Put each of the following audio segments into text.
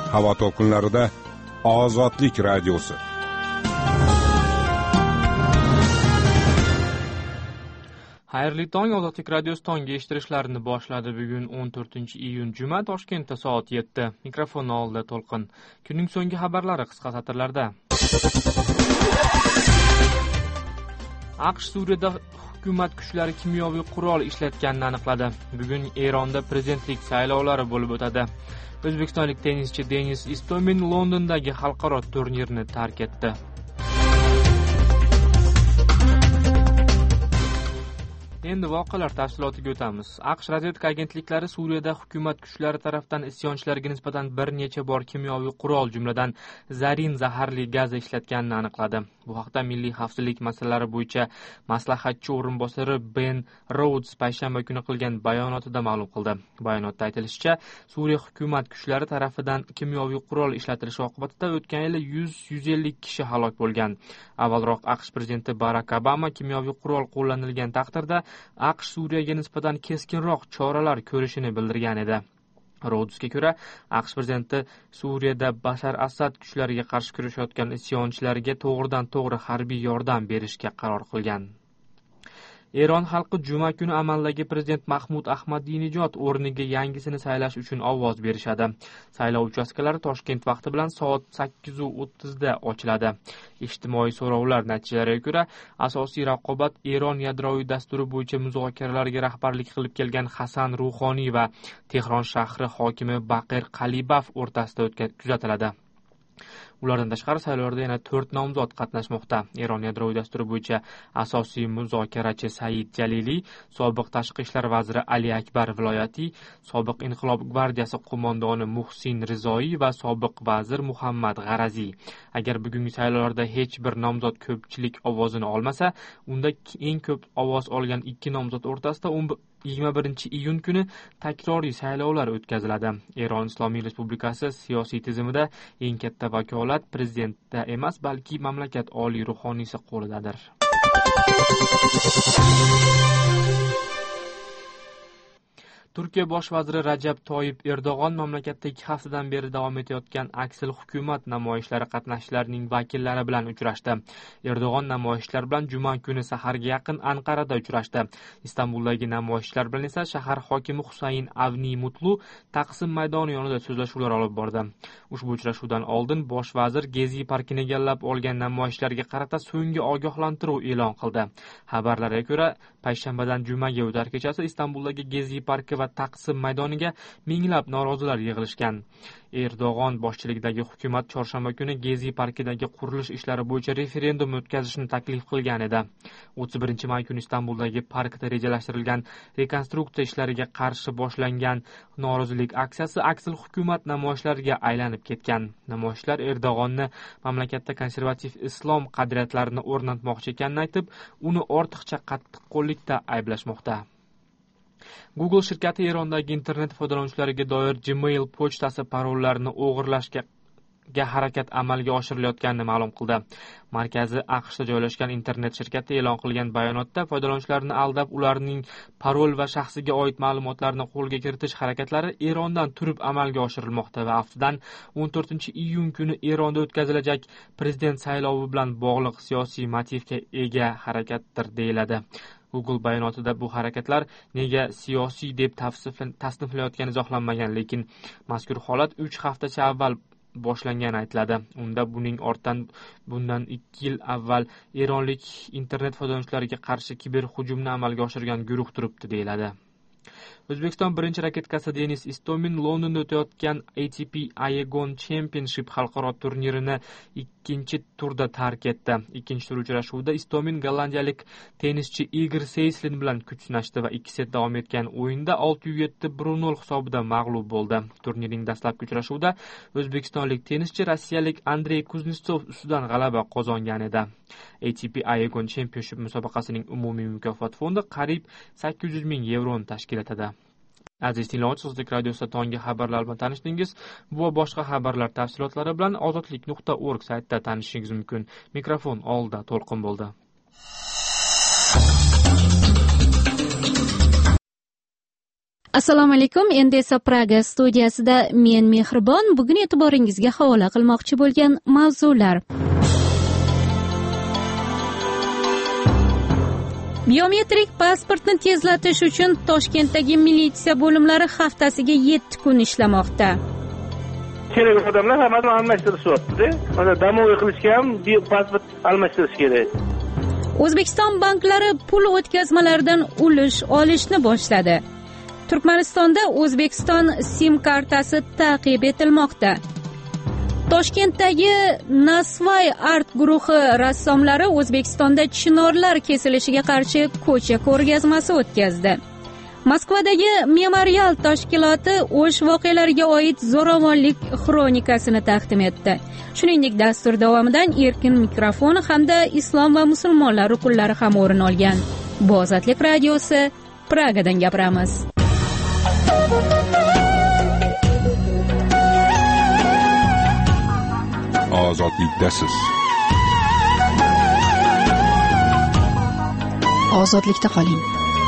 havo to'lqinlarida Ozodlik radiosi. Xayrli tong, Ozodlik radiosi tongi eshittirishlarini boshladi. Bugun 14-iyun juma, Toshkentda soat 7. Mikrofon oldida To'lqin. Kunning so'nggi xabarlari qisqa satrlarda. AQSh Suriyada hukumat kuchlari kimyoviy qurol ishlatganini aniqladi. Bugun Eronda prezidentlik saylovlari bo'lib o'tadi. O'zbekistonlik tennischi Denis Istomin Londondagi xalqaro turnirni tark etdi. Endi voqealar tafsilotiga o'tamiz. AQSh razvedka agentliklari Suriyada hukumat kuchlari tomonidan isyonchilarga nisbatan bir necha bor kimyoviy qurol, jumladan zarin zaharli gaz ishlatganini aniqladi. Bu haqda Milliy xavfsizlik masalalari bo'yicha maslahatchi o'rinbosari Ben Rhodes payshanba kuni qilgan bayonotida ma'lum qildi. Bayonotda aytilishicha, Suriya hukumat kuchlari tomonidan kimyoviy qurol ishlatilishi oqibatida o'tgan yili 100-150 kishi halok bo'lgan. Avvalroq AQSh prezidenti Barak Obama kimyoviy qurol qo'llanilgan taqdirda AQSh Suriyaga nisbatan keskinroq choralar ko'rishini bildirgan edi. Rodesga ko'ra, AQSh prezidenti Suriyada Bashar Asad kuchlariga qarshi kurashayotgan isyonchilarga to'g'ridan-to'g'ri harbiy yordam berishga qaror qilgan. Eron xalqi juma kuni amaldagi prezident Mahmud Ahmadinejod o'rniga yangisini saylash uchun ovoz berishadi. Saylov uchastkalari Toshkent vaqti bilan soat 8:30 da ochiladi. Ijtimoiy so'rovlar natijalariga ko'ra, asosiy raqobat Eron yadroviy dasturi bo'yicha muzokaralarga rahbarlik qilib kelgan Hasan Ruhoniy va Tehron shahri hokimi Baqir Qalibaf o'rtasida kuzatiladi. Ulardan tashqari saylovlarda yana 4 nomzod qatnashmoqda. Eron yadroviy dasturi bo'yicha asosiy muzokarachi Said Jalili, sobiq tashqi ishlar vaziri Ali Akbar Viloyati, sobiq inqilob gvardiyasi qo'mondoni Muhsin Rizoyi va sobiq vazir Muhammad G'araziy. Agar bugungi saylovlarda hech bir nomzod ko'pchilik ovozini olmasa, unda eng ko'p ovoz olgan 2 nomzod o'rtasida 21-iyun kuni takroriy saylovlar o'tkaziladi. Eron Islomiy Respublikasi siyosiy tizimida eng katta vakolat prezidentda emas, balki mamlakat oliy ruhoniysi qo'lidadir. Turkiya bosh vaziri Rajab Toyib Erdo'g'on mamlakatda 2 haftadan beri davom etayotgan aksil hukumat namoyishlari qatnashchilarining vakillari bilan uchrashdi. Erdo'g'on namoyishchilar bilan juma kuni saharga yaqin Anqarada uchrashdi. Istanbuldagi namoyishchilar bilan esa shahar hokimi Husayn Avni Mutlu Taqsim maydoni yonida so'zlashuvlar olib bordi. Ushbu uchrashuvdan oldin bosh vazir Gezi parkini egallab olgan namoyishchilarga qarata so'nggi ogohlantiruv e'lon qildi. Xabarlarga ko'ra, payshanbadan jumaga o'tar kechasi Istanbuldagi Gezi parki va Taqsim maydoniga minglab norozilar yig'ilishgan. Erdo'g'on boshchiligidagi hukumat chorshanba kuni Gezi parkidagi qurilish ishlari bo'yicha referendum o'tkazishni taklif qilgan edi. 31-may kuni Istanbuldagi parkda rejalashtirilgan rekonstruksiya ishlariga qarshi boshlangan norozilik aksiyasi aksil hukumat namoyishlariga aylanib ketgan. Namoyishchilar Erdo'g'onni mamlakatda konservativ islom qadriyatlarini o'rnatmoqchi ekanini aytib, uni ortiqcha qattiqqo'llikda ayblashmoqda. Google shirkati Erondagi internet foydalanuvchilariga doir Gmail pochtasi parollarini o'g'irlashga harakat amalga oshirilayotganini ma'lum qildi. Markazi AQShda joylashgan internet shirkati e'lon qilgan bayonotda foydalanuvchilarni aldab, ularning parol va shaxsiga oid ma'lumotlarini qo'lga kiritish harakatlari Erondan turib amalga oshirilmoqda va aftidan 14-iyun kuni Eronda o'tkazilajak prezident saylovi bilan bog'liq siyosiy motivga ega harakatdir deyiladi. Google bayonotida bu harakatlar nega siyosiy deb tasniflayotgani izohlanmagan, lekin mazkur holat 3 haftacha avval boshlangani aytiladi. Unda buning ortidan bundan 2 yil avval eronlik internet foydalanuvchilariga qarshi kiberhujumni amalga oshirgan guruh turibdi deyiladi. O'zbekiston birinchi raketkasi Denis Istomin Londonda o'tayotgan ATP Aegon Championship xalqaro turnirini ikkinchi turda tark etdi. Ikkinchi tur uchrashuvida Istomin gollandiyalik tennischi Igor Seyslin bilan kuch sinashdi va 2 set davom etgan o'yinda 6-7 1-0 hisobida mag'lub bo'ldi. Turnirning dastlabki uchrashuvida o'zbekistonlik tennischi rossiyalik Andrey Kuznetsov ustidan g'alaba qozongan edi. ATP Aegon Championship musobaqasining umumiy mukofot fondi qariyb 800 ming yevroni tashkil etadi. Aziz tinglovchi, radiosida tongi xabarlar bilan tanishdingiz. Bu va boshqa xabarlar tafsilotlari bilan ozodlik.org saytida tanishishingiz mumkin. Mikrofon oldida To'lqin bo'ldi. Assalomu alaykum. Endi esa Praga studiyasida men Mehribon bugun e'tiboringizga havola qilmoqchi bo'lgan mavzular. Biometrik pasportni tezlatish uchun Toshkentdagi militsiya bo'limlari haftasiga 7 kun ishlamoqda. Kerak odamlar hammasini almashtirishyapti. Mana damoviy qilishga ham pasport almashtirish kerak. O'zbekiston banklari pul o'tkazmalaridan ulush olishni boshladi. Turkmanistonda O'zbekiston SIM kartasi ta'qib etilmoqda. Toshkentdagi Nasvay Art guruhi rassomlari O'zbekistonda chinorlar kesilishiga qarshi ko'cha ko'rgazmasi o'tkazdi. Moskvadagi memorial tashkiloti O'sh voqealariga oid zo'ravonlik xronikasini taqdim etdi. Shuningdek, dastur davomidan erkin mikrofon hamda islom va musulmonlar rukunlari ham o'rin olgan. Bu Ozodlik radiosi, Pragadan gapiramiz. Ozodlikdasiz. Ozodlikda qoling.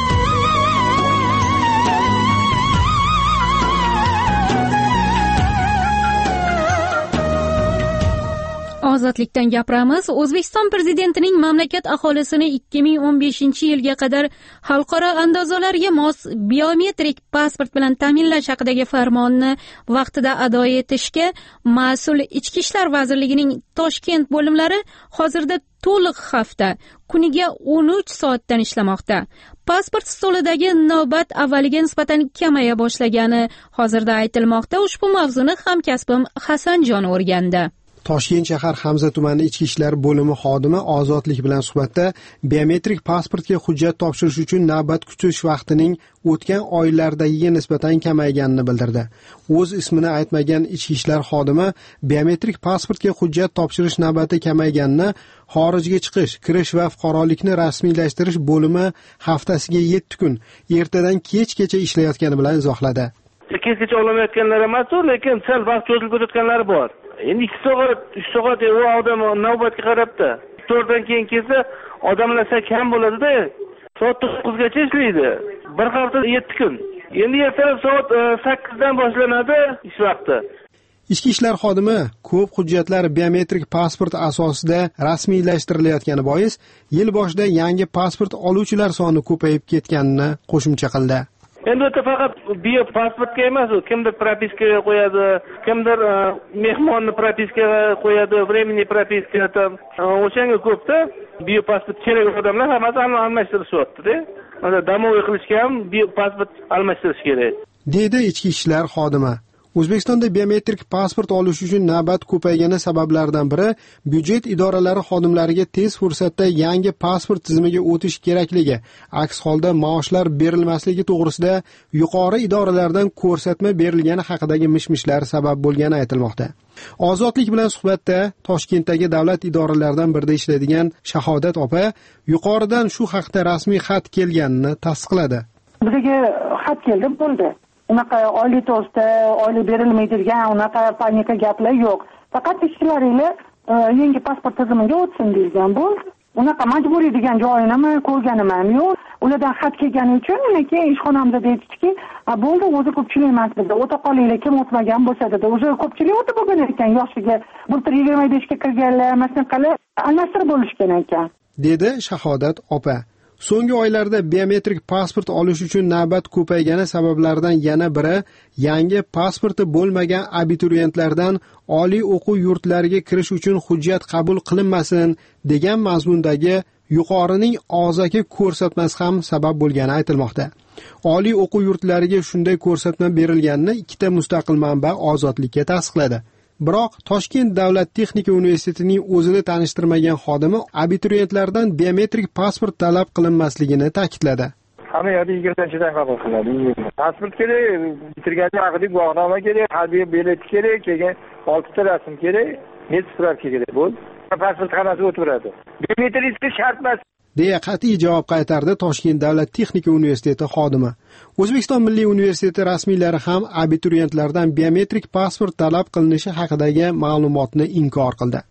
Ozodlikdan gapiramiz. O'zbekiston prezidentining mamlakat aholisini 2015-yilga qadar xalqaro andozalarga mos biometrik pasport bilan ta'minlash haqidagi farmonni vaqtida ado etishga mas'ul Ichki ishlar vazirligining Toshkent bo'limlari hozirda to'liq hafta, kuniga 13 soatdan ishlamoqda. Pasport stolidagi navbat avvaliga nisbatan kamaya boshlagani hozirda aytilmoqda. Ushbu mavzuni hamkasbim Hasanjon o'rgandi. Toshkent shahar Hamza tumani Ichki ishlar bo'limi xodimi Ozodlik bilan suhbatda biometrik pasportga hujjat topshirish uchun navbat kutish vaqtining o'tgan oylardagiga nisbatan kamayganini bildirdi. O'z ismini aytmagan Ichki ishlar xodimi biometrik pasportga hujjat topshirish navbati kamayganini xorijga chiqish, kirish va fuqarolikni rasmiylashtirish bo'limi haftasiga 7 kun ertadan kechgacha ishlayotgani bilan izohladi. Kechgacha olamayotganlar emas, lekin sal vaqt cho'zilib ketayotganlari bor. Endi 2 soat, 3 soat u odam navbatga qarabda. 4 dan keyin kelsa, odamlar kam bo'ladi-da. Soat 9 gacha ishlaydi. Bir hafta 7 kun. Endi ertalab soat 8 dan boshlanadi ish vaqti. Ichki ishlar xodimi ko'p hujjatlar biometrik pasport asosida rasmiylashtirilayotgani bois, yil boshida yangi pasport oluvchilar soni ko'payib ketganini qo'shimcha qildi. Endi o'ta faqat bio pasportga emas, kimdir propiskaga qo'yadi, kimdir mehmonni propiskaga qo'yadi, временный propiska, o'shanga ko'pda bio pasport kerak odamlar hammasi almashtirishyapti-da. Mana damoviy qilishga ham bio pasport almashtirish kerak. Deydi ichki ishlar xodimi. O'zbekistonda biometrik pasport olish uchun navbat ko'paygani sabablaridan biri byudjet idoralari xodimlariga tez fursatda yangi pasport tizimiga o'tish kerakligi, aks holda maoshlar berilmasligi to'g'risida yuqori idoralardan ko'rsatma berilgani haqidagi mishmishlar sabab bo'lgani aytilmoqda. Ozodlik bilan suhbatda Toshkentdagi davlat idoralaridan birida ishlaydigan Shahodat opa yuqoridan shu haqda rasmiy xat kelganini tasdiqladi. Bizga xat keldi, bo'ldi. Unaqa oylik to'g'risida, oylik berilmaydi degan unaqa panika gaplar yo'q. Faqat ishlaringlar yangi pasport tizimiga o'tsin degan bo'ldi. Unaqa majburiy degan joyini ko'rganim ham yo'q. Ulardan xat kelgani uchun keyin ishxonamda deydi-ki, bo'ldi, o'zi ko'pchilik emas dedi. O'ta qolinglar, kim o'tmagan bo'lsa dedi. O'zi ko'pchilik o'tib bo'lgan ekan, yoshiga bultir 25 ga kirganlar, masalan, almashtirib bo'lishgan ekan. Dedi Shahodat opa. So'nggi oylarda biometrik pasport olish uchun navbat ko'paygani sabablaridan yana biri yangi pasporti bo'lmagan abituriyentlardan oliy o'quv yurtlariga kirish uchun hujjat qabul qilinmasin degan mazmundagi yuqorining og'zaki ko'rsatmasi ham sabab bo'lgani aytilmoqda. Oliy o'quv yurtlariga shunday ko'rsatma berilganini ikkita mustaqil manba Ozodlikka tasdiqladi. Biroq Toshkent davlat texnika universitetining o'zida tanishtirmagan xodimi abituriyentlardan biometrik pasport talab qilinmasligini ta'kidladi. Hamma yoqda 20-dan qabul qiladi. Pasport kerak, bitirgani haqida guvohnoma kerak, harbiy bilet kerak, keyin 6 ta rasm kerak, net spravka kerak bo'ldi. Pasport xonasiga o'tiradi. Biometrik shart emas deya qat'iy javob qaytardi Toshkent davlat texnika universiteti xodimi. O'zbekiston Milliy universiteti rasmiylari ham abituriyentlardan biometrik pasport talab qilinishi haqidagi ma'lumotni inkor qildi.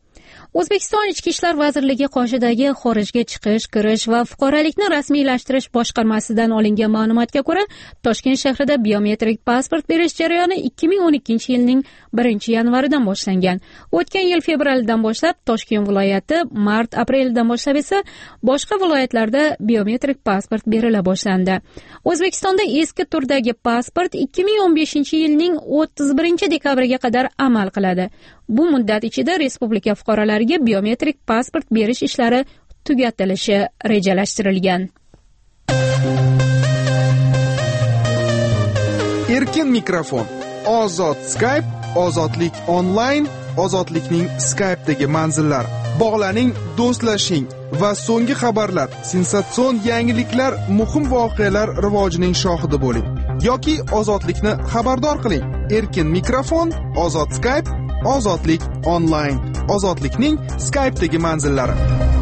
O'zbekiston Ichki ishlar vazirligi qoshidagi xorijga chiqish, kirish va fuqarolikni rasmiylashtirish boshqarmasidan olingan ma'lumotga ko'ra, Toshkent shahrida biometrik pasport berish jarayoni 2012-yilning 1-yanvaridan boshlangan. O'tgan yil fevraldan boshlab Toshkent viloyati, mart-apreldan boshlab esa boshqa viloyatlarda biometrik pasport berila boshlandi. O'zbekistonda eski turdagi pasport 2015-yilning 31-dekabriga qadar amal qiladi. Bu muddat ichida respublika fuqarolariga biometrik pasport berish ishlari tugatilishi rejalashtirilgan. Erkin mikrofon, ozod Skype, ozodlik onlayn, ozodlikning Skype'dagi manzillari. Bog'laning, do'stlashing va so'nggi xabarlar, sensatsion yangiliklar, muhim voqealar rivojining shohidi bo'ling. Yoki ozodlikni xabardor qiling. Erkin mikrofon, ozod Skype, ozodlik onlayn, ozodlikning Skype'dagi manzillari.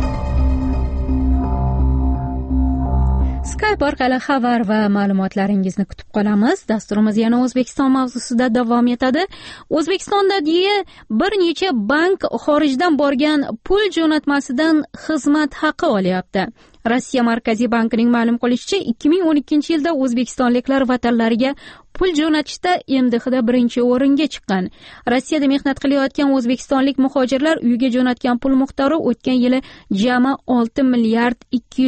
Skype orqali xabar va ma'lumotlaringizni kutib qolamiz. Dasturimiz yana O'zbekiston mavzusida davom etadi. O'zbekistondagi bir necha bank xorijdan borgan pul jo'natmasidan xizmat haqi olyapti. Rossiya Markaziy bankining ma'lum qilishicha, 2012-yilda o'zbekistonliklar vatanlariga pul jo'natishda MDHda birinchi o'ringa chiqqan. Rossiyada mehnat qilayotgan o'zbekistonlik muhojirlar uyiga jo'natgan pul miqdori o'tgan yili jami 6 milliard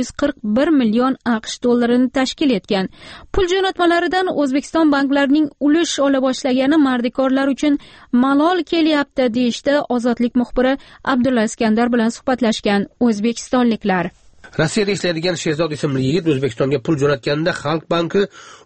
241 million AQSh dollarini tashkil etgan. Pul jo'natmalaridan O'zbekiston banklarining ulush ola boshlagani mardikorlar uchun malol kelyapti, deyishdi Ozodlik muxbiri Abdulla Iskandar bilan suhbatlashgan o'zbekistonliklar. Rossiyada ishlaydigan Sherzod ismli yigit O'zbekistonga pul jo'natganda Xalq banki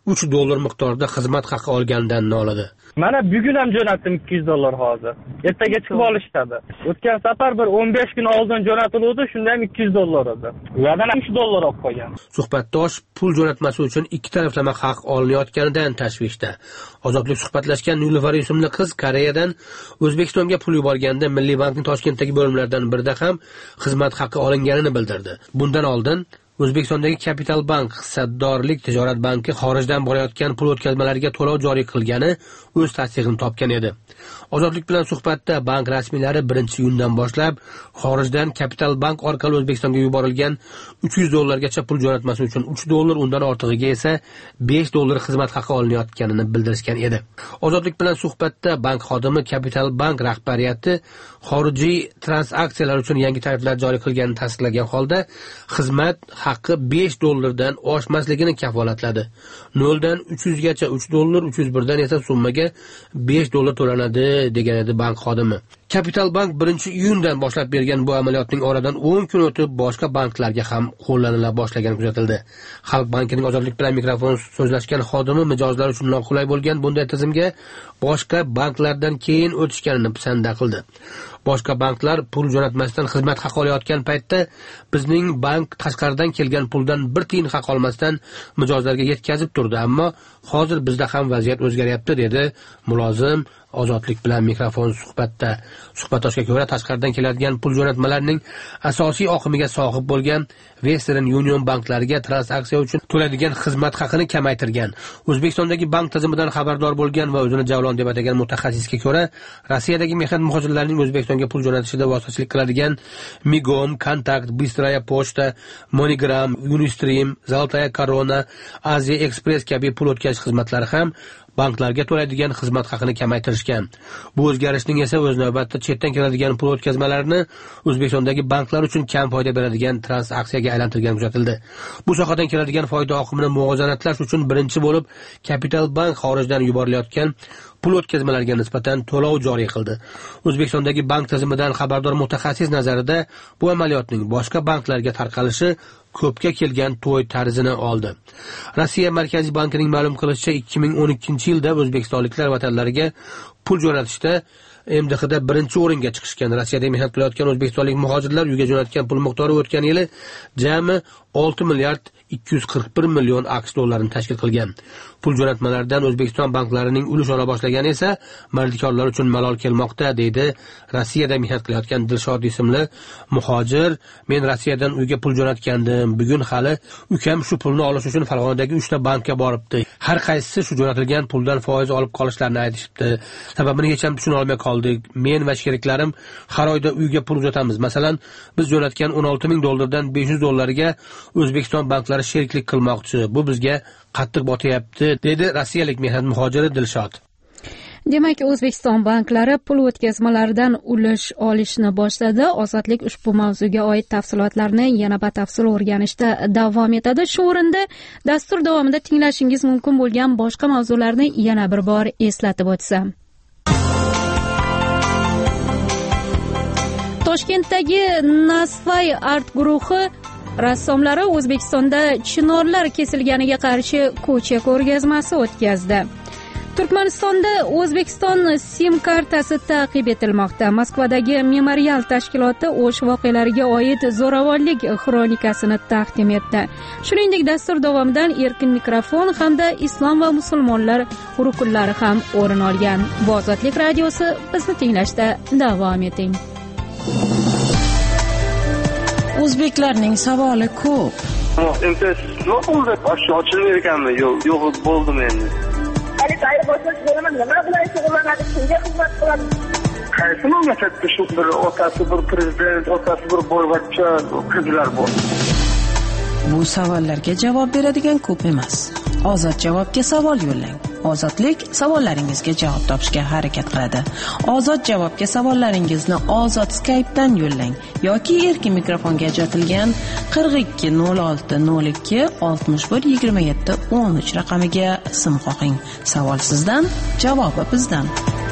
$3 miqdorida xizmat haqi olganidan noladi. Mana bugun ham jo'natdim $200 hozir. Ertaga chiqib olishadi. O'tgan safar bir 15 kun oldin jo'natildi, shunda ham $200 edi. Ulardan $3 olib qo'ygan. Suhbatdosh pul jo'natmasi uchun ikki taraflama haq olinayotganidan tashvishda. Ozodlik suhbatlashgan Nilufar ismli qiz Koreyadan O'zbekistonga pul yuborganda Milliy bankning Toshkentdagi bo'limlaridan birida ham xizmat haqi olinganini bildirdi. Bundan oldin O'zbekistondagi Capital Bank hissadorlik tijorat banki xorijdan borayotgan pul o'tkazmalariga to'lov joriy qilgani o'z tasdig'ini topgan edi. Ozodlik bilan suhbatda bank rasmiylari 1-iyundan boshlab xorijdan Capital Bank orqali O'zbekistonga yuborilgan $300 gacha pul jo'natmasi uchun $3, undan ortig'iga esa $5 xizmat haqi olinayotganini bildirishgan edi. Ozodlik bilan suhbatda bank xodimi Capital Bank rahbariyati xorijiy transaksiyalar uchun yangi tariflar joriy qilganini tasdiqlagan holda xizmat haqqi $5 dan oshmasligini kafolatladi. 0 dan 300 gacha $3, 301 dan esa summaga $5 to'lanadi degan edi bank xodimi. Capital Bank 1-iyundan boshlab bergan bu amaliyotning oradan 10 kun o'tib boshqa banklarga ham qo'llanila boshlagani kuzatildi. Xalq bankining Ozodlik bilan mikrofon so'zlashgan xodimi mijozlar uchun noqulay bo'lgan bunday tizimga boshqa banklardan keyin o'tishganini pisanda qildi. Boshqa banklar pul jo'natmasdan xizmat haq olayotgan paytda bizning bank tashqaridan kelgan puldan bir tiyin haq olmasdan mijozlarga yetkazib turdi, ammo hozir bizda ham vaziyat o'zgaryapti, dedi mulozim Ozodlik bilan mikrofon suhbatda. Suhbatdoshga ko'ra, tashqaridan keladigan pul jo'natmalarining asosiy oqimiga sohib bo'lgan Western Union banklariga transaksiya uchun to'laydigan xizmat haqini kamaytirgan. O'zbekistondagi bank tizimidan xabardor bo'lgan va o'zini javlon deb atagan mutaxassisga ko'ra, Rossiyadagi mehnat muhojirlarining O'zbekistonga pul jo'natishida vositachilik qiladigan Migom, Kontakt, Bystraya pochta, MoneyGram, Unistream, Zolotaya Korona, Asia Express kabi pul o'tkazish xizmatlari ham banklarga to'laydigan xizmat haqini kamaytirishgan. Bu o'zgarishning esa o'z navbatida chetdan keladigan pul o'tkazmalarini O'zbekistondagi banklar uchun kam foyda beradigan transaksiyaga aylantirgani kuzatildi. Bu sohadan keladigan foyda oqimini muvozanatlash uchun birinchi bo'lib Capital Bank xorijdan yuborilayotgan pul o'tkazmalariga nisbatan to'lov joriy qildi. O'zbekistondagi bank tizimidan xabardor mutaxassis nazarida bu amaliyotning boshqa banklarga tarqalishi ko'pga kelgan to'y tarzini oldi. Rossiya Markaziy bankining ma'lum qilishicha 2012-yilda o'zbekistonliklar vatanlariga pul jo'natishda MDHda birinchi o'ringa chiqishgan. Rossiyada mehnat qilayotgan o'zbekistonlik muhojirlar uyga jo'natgan pul miqdori o'tgan yili jami 6 milliard 241 million AQSh dollarini tashkil qilgan. Pul jo'natmalaridan O'zbekiston banklarining ulush ola boshlagani esa mardikorlar uchun malol kelmoqda, deydi Rossiyada mehnat qilayotgan Dilshod ismli muhojir. Men Rossiyadan uyga pul jo'natgandim. Bugun hali ukam shu pulni olish uchun Farg'onadagi 3 ta bankka boribdi. Har qaysisi shu jo'natilgan puldan foiz olib qolishlarini aytishibdi. Sababini hech ham tushuna olmay qoldim. oldik. Men va sheriklarim har oyda uyga pul uzatamiz. Masalan, biz jo'natgan $16,000 $500 O'zbekiston banklari sheriklik qilmoqchi. Bu bizga qattiq botyapti, dedi rossiyalik mehnat muhojiri Dilshod. Demak, O'zbekiston banklari pul o'tkazmalaridan ulush olishni boshladi. Ozodlik ushbu mavzuga oid tafsilotlarni yana batafsil o'rganishda davom etadi. Shu o'rinda dastur davomida tinglashingiz mumkin bo'lgan boshqa mavzularni yana bir bor eslatib o'tsam. Toshkentdagi Nasvay art guruhi rassomlari O'zbekistonda chinorlar kesilganiga qarshi ko'cha ko'rgazmasi o'tkazdi. Turkmanistonda O'zbekiston SIM kartasi ta'qib etilmoqda. Moskvadagi memorial tashkiloti o'sh voqealariga oid zo'ravonlik xronikasini taqdim etdi. Shuningdek, dastur davomidan erkin mikrofon hamda islom va musulmonlar rukunlari ham o'rin olgan. Ozodlik radiosi, bizni tinglashda davom eting. O'zbeklarning savoli ko'p. MTS nima bo'ldi? Ochilmay ekanmi? Yo'q, bo'ldimi endi? Nima bilan shug'ullanadi, kimga xizmat qiladi? Qaysi mamlakatda shu bir otasi bir prezident, otasi bir boyvachcha qizlar bor? Bu savollarga javob beradigan ko'p emas. Ozod javobga savol yo'llang. Ozodlik savollaringizga javob topishga harakat qiladi. Ozod javobga savollaringizni Ozod Skype'dan yo'llang yoki erkin mikrofonga ajratilgan 42 06 02 61 27 13 raqamiga sim qo'ying. Savol sizdan, javobi bizdan.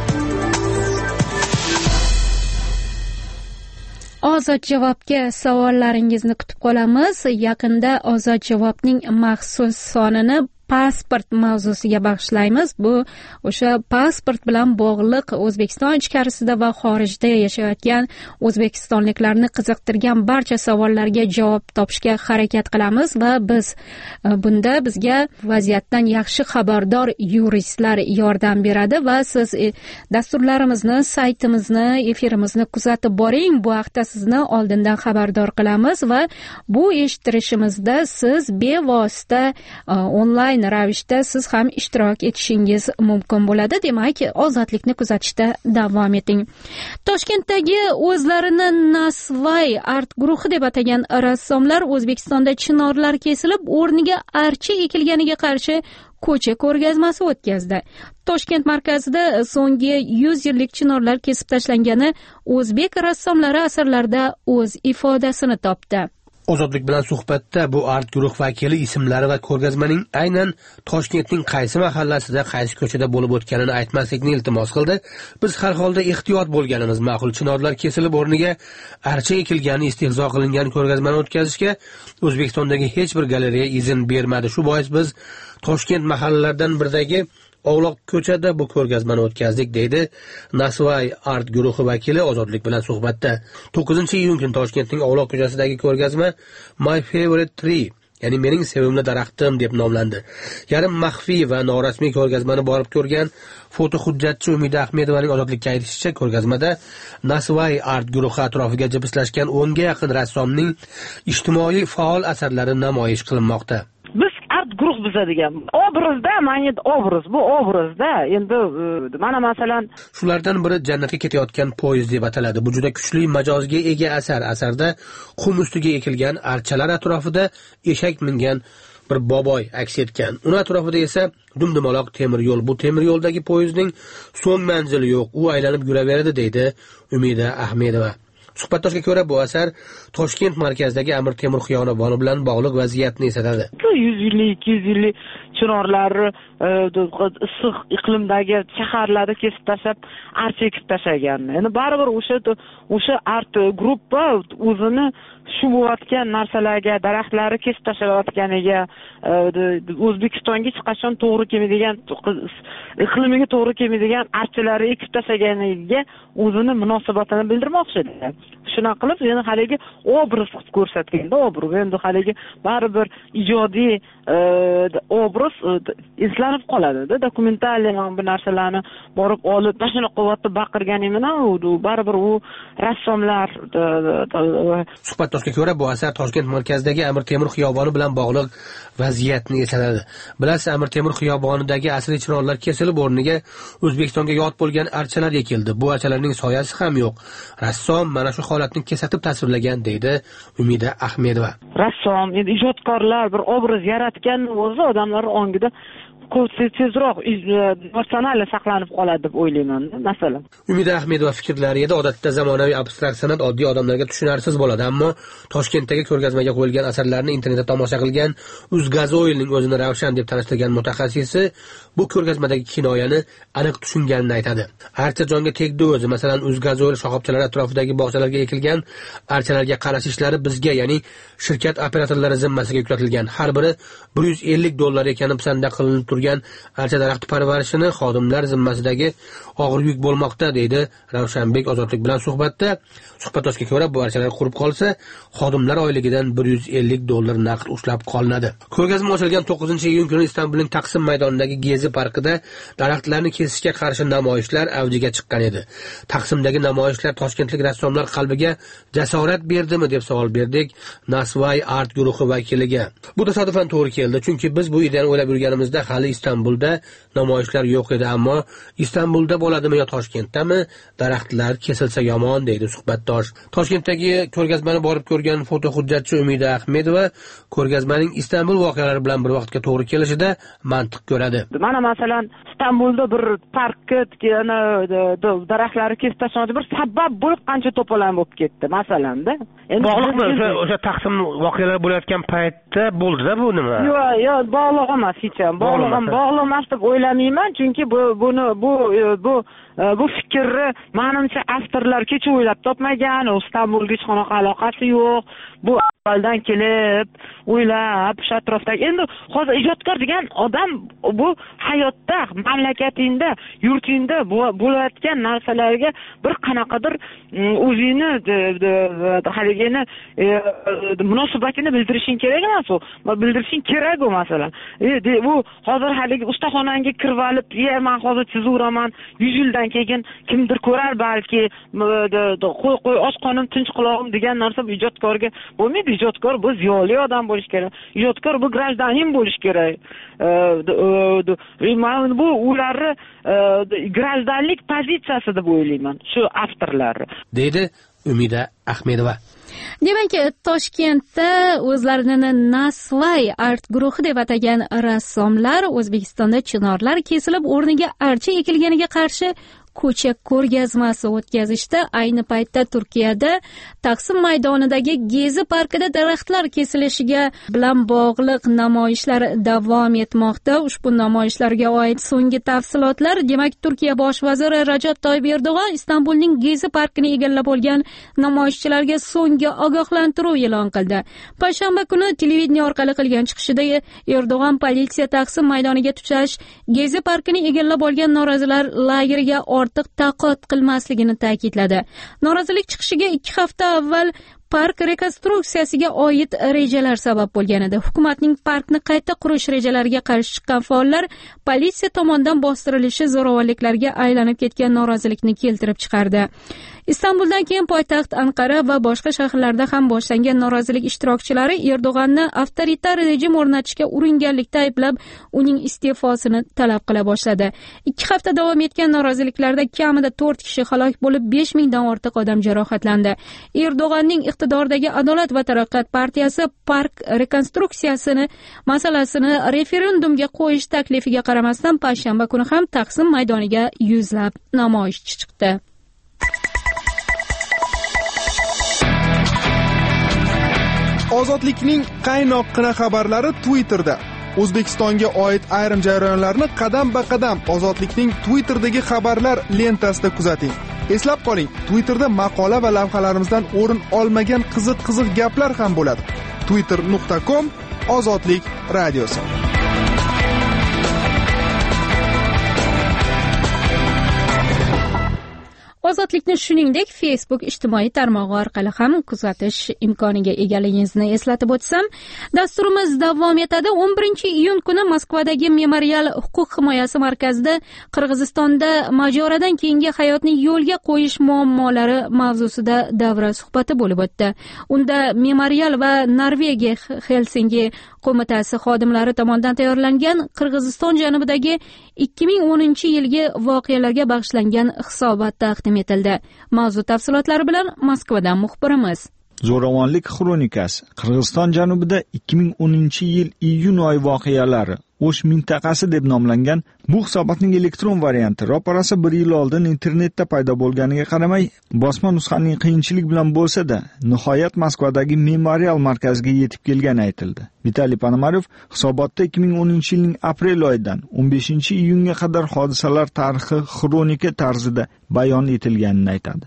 Ozod javobga savollaringizni kutib qolamiz. Yaqinda Ozod javobning maxsus sonini pasport mavzusiga bag'ishlaymiz. Bu o'sha pasport bilan bog'liq O'zbekiston ichkarisida va xorijda yashayotgan o'zbekistonliklarni qiziqtirgan barcha savollarga javob topishga harakat qilamiz va biz bunda bizga vaziyatdan yaxshi xabardor yuristlar yordam beradi va siz dasturlarimizni, saytimizni, efirimizni kuzatib boring. Bu haqda sizni oldindan xabardor qilamiz va bu eshittirishimizda siz bevosita onlayn ravishda siz ham ishtirok etishingiz mumkin bo'ladi. Demak, ozodlikni kuzatishda davom eting. Toshkentdagi o'zlarini Nasvay art guruhi deb atagan rassomlar O'zbekistonda chinorlar kesilib, o'rniga archa ekilganiga qarshi ko'cha ko'rgazmasi o'tkazdi. Toshkent markazida so'nggi 100 yillik chinorlar kesib tashlangani o'zbek rassomlari asarlarida o'z ifodasini topdi. Ozodlik bilan suhbatda bu art guruh vakili ismlari va ko'rgazmaning aynan Toshkentning qaysi mahallasida, qaysi ko'chada bo'lib o'tganini aytmaslikni iltimos qildi. Biz har holda ehtiyot bo'lganimiz ma'qul. Chinorlar kesilib o'rniga archa ekilgani istehzo qilingan ko'rgazmani o'tkazishga O'zbekistondagi hech bir galereya izn bermadi. Shu bois biz Toshkent mahallalaridan biridagi Ovloq ko'chada bu ko'rgazmani o'tkazdik, deydi Nasvay art guruhi vakili Ozodlik bilan suhbatda. 9-iyun kuni Toshkentning Ovloq ko'chasidagi ko'rgazma My Favorite Tree, ya'ni mening sevimli daraxtim deb nomlandi. Yarim maxfiy va norasmiy ko'rgazmani borib ko'rgan foto hujjatchi Umida Ahmedovaning Ozodlikka aytishicha, ko'rgazmada Nasvay art guruhi atrofiga jipslashgan 10 ga yaqin rassomning ijtimoiy faol asarlari namoyish qilinmoqda. Biz art guruh bizadigan obrazda, mana obraz, bu obrazda endi mana masalan shulardan biri jannatga ketayotgan poyezd deb ataladi. Bu juda kuchli majozga ega asar. Asarda qum ustiga ekilgan archalar atrofida eshak mingan bir boboy aks etgan. Uni atrofida esa dumdumaloq temir yo'l. Bu temir yo'ldagi poyezdning so'ng manzili yo'q. U aylanib yuraveradi, deydi Umida Ahmedova. Suhbatdoshga ko'ra bu asar Toshkent markazidagi Amir Temur xiyoboni bilan bog'liq vaziyatni eslatadi. 100 yillik, 200 yillik chinorlar issiq iqlimdagi shaharlarda kesib tashlab, archa ekib tashlagan. Endi baribir o'sha art gruppa o'zini shu bo'layotgan narsalarga, daraxtlarni kesib tashlayotganiga, O'zbekistonga hech qachon to'g'ri kelmaydigan, iqlimiga to'g'ri kelmaydigan archalarni ekib tashlaganiga o'zini munosabatini bildirmoqchi edi. shunaqa qilib yana haligi obraz ko'rsatganda obraz endi haligi baribir ijodiy obraz eslanib qoladida dokumentalniy bu narsalarni borib olib mana shunaqa quvvatda baqirganim bilan baribir u rassomlar. Suhbatdoshga ko'ra bu asar Toshkent markazidagi Amir Temur xiyoboni bilan bog'liq vaziyatni eslatadi. Bilasiz, Amir Temur xiyobonidagi asriy chinorlar kesilib o'rniga O'zbekistonga yod bo'lgan archalar ekildi. Bu archalarning soyasi ham yo'q. Rassom mana shu holatni kesatib tasvirlagan deydi Umida Ahmedova. Rassom, endi ijodkorlar bir obraz yaratgan o'zi odamlar ongida tezroq emotsional saqlanib qoladi deb o'ylayman, masalan. Umida Ahmedova fikrlarida odatda zamonaviy abstrakt san'at oddiy odamlarga tushunarsiz bo'ladi, ammo Toshkentdagi ko'rgazmaga qo'yilgan asarlarni internetda tomosha qilgan Uzgazoilning o'zini ravshan deb tanishtirgan mutaxassisi bu ko'rgazmadagi kinoyani aniq tushunganini aytadi. Archa jonga tegdi o'zi. Masalan, Uzgazoil shoxobchalari atrofidagi bog'chalarga ekilgan archalarga qarash ishlari bizga, ya'ni shirkat operatorlari zimmasiga yuklatilgan. Har biri $150 ekani pisanda qilinib turgan archa daraxti parvarishini xodimlar zimmasidagi og'ir yuk bo'lmoqda, deydi Ravshanbek Ozodlik bilan suhbatda. Suhbatdoshga ko'ra, bu archalar qurib qolsa, xodimlar oyligidan $150 naqd ushlab qolinadi. Ko'rgazma ochilgan 9-iyun kuni Istanbulning Taqsim maydonidagi Gezi parkida daraxtlarni kesishga qarshi namoyishlar avjiga chiqqan edi. Taqsimdagi namoyishlar toshkentlik rassomlar qalbiga jasorat berdimi deb savol berdik Nasvay art guruhi vakiliga. Bu tasodifan to'g'ri keldi, chunki biz bu ideyani o'ylab yurganimizda hali Istanbulda namoyishlar yo'q edi, ammo Istanbulda bo'ladimi yo Toshkentdami daraxtlar kesilsa yomon, deydi suhbatdosh. Toshkentdagi ko'rgazmani borib ko'rgan foto hujjatchi Umida Ahmedova ko'rgazmaning Istanbul voqealari bilan bir vaqtga to'g'ri kelishida mantiq ko'radi. Mana masalan Istanbulda bir parkka daraxtlarni kesib tashlashga bir sabab bo'lib qancha to'polon bo'lib ketdi masalanda. Endi bog'liqmi o'sha Taqsim voqealari bo'layotgan paytda bo'ldi-da bu nima? Yo'q, bog'liq emas hech ham. Bog'liq emas deb o'ylamayman, chunki bu fikrni menimcha avtorlar kecha o'ylab topmagan, Istanbulga hech qanaqa aloqasi yo'q. Bu avvaldan kelib, o'ylab, shu atrofdagi. Endi hozir ijodkor degan odam bu hayotda, mamlakatingda, yurtingda bo'layotgan narsalarga bir qanaqadir o'zini haligini munosabatini bildirishing kerak emas u. Bildirishing kerak u masalan. Bu hozir haligi ustaxonangga kirib olib, men hozir chizaveraman, 100 yildan keyin kimdir ko'rar balki, qo'y osh qonim tinch qulog'im degan narsa ijodkorga bo'lmaydi. Ijodkor bu ziyoli odam bo'lish kerak. Ijodkor bu grajdanin bo'lish kerak. Bu ularni grajdanlik pozitsiyasi deb o'ylayman, shu avtorlar, deydi Umida Ahmedova. Demak, Toshkentda o'zlarini Nasvay art guruhi deb atagan rassomlar O'zbekistonda chinorlar kesilib o'rniga archa ekilganiga qarshi ko'cha ko'rgazmasi o'tkazishda. Ayni paytda Turkiyada Taqsim maydonidagi Gezi parkida daraxtlar kesilishiga bilan bog'liq namoyishlar davom etmoqda. Ushbu namoyishlarga oid so'nggi tafsilotlar, demak, Turkiya bosh vaziri Rajab Toyyib Erdo'g'on Istanbulning Gezi parkini egallab olgan namoyishchilarga so'nggi ogohlantiruv e'lon qildi. Payshanba kuni televideniye orqali qilgan chiqishida Erdo'g'on politsiya Taqsim maydoniga tutash Gezi parkini egallab olgan norozilar lageriga ortiq taqot qilmasligini ta'kidladi. Norozilik chiqishiga 2 hafta avval park rekonstruksiyasiga oid rejalar sabab bo'lgan edi. Hukumatning parkni qayta qurish rejalariga qarshi chiqqan faollar politsiya tomonidan bostirilishi zo'ravonliklarga aylanib ketgan norozilikni keltirib chiqardi. Istanbuldan keyin poytaxt Anqara va boshqa shaharlarda ham boshlangan norozilik ishtirokchilari Erdo'g'onni avtoritar rejim o'rnatishga uringanlikda ayblab, uning iste'fosini talab qila boshladi. 2 hafta davom etgan noroziliklarda kamida 4 kishi halok bo'lib, 5000 dan ortiq odam jarohatlandi. Erdo'g'onning iqtidordagi Adolat va taraqqiyot partiyasi park rekonstruksiyasini masalasini referendumga qo'yish taklifiga qaramasdan payshanba kuni ham Taqsim maydoniga yuzlab namoyishchi chiqdi. Ozodlikning qaynoqqina xabarlari Twitterda. O'zbekistonga oid ayrim jarayonlarni qadam-ba-qadam Ozodlikning Twitterdagi xabarlar lentasida kuzating. Eslab qoling, Twitterda maqola va lavhalarimizdan o'rin olmagan qiziq gaplar ham bo'ladi. twitter.com/ozodlik radiosi. Ozodlikni shuningdek Facebook ijtimoiy tarmog'i orqali ham kuzatish imkoniga egaligingizni eslatib o'tsam, dasturimiz davom etadi. 11-iyun kuni Moskvadagi Memorial huquq himoyasi markazida Qirg'izistonda mojarodan keyingi hayotni yo'lga qo'yish muammolari mavzusida davra suhbati bo'lib o'tdi. Unda Memorial va Norvegiya Helsinki qo'mitasi xodimlari tomonidan tayyorlangan Qirg'iziston janubidagi 2010-yilgi voqealarga bag'ishlangan hisobot taqdim etildi. Mavzu tafsilotlari bilan Moskvadan muxbirimiz. Zo'ravonlik xronikasi. Qirg'iziston janubida 2010-yil iyun oyi voqealari O'sh mintaqasi deb nomlangan bu hisobotning elektron varianti ro'parasi 1 yil oldin internetda paydo bo'lganiga qaramay, bosma nusxaning qiyinchilik bilan bo'lsa-da, nihoyat Moskvadagi Memorial markaziga yetib kelgani aytildi. Vitaliy Ponomarev hisobotda 2010-yilning aprel oyidan 15-iyunga qadar hodisalar tarixi xronika tarzida bayon etilganini aytadi.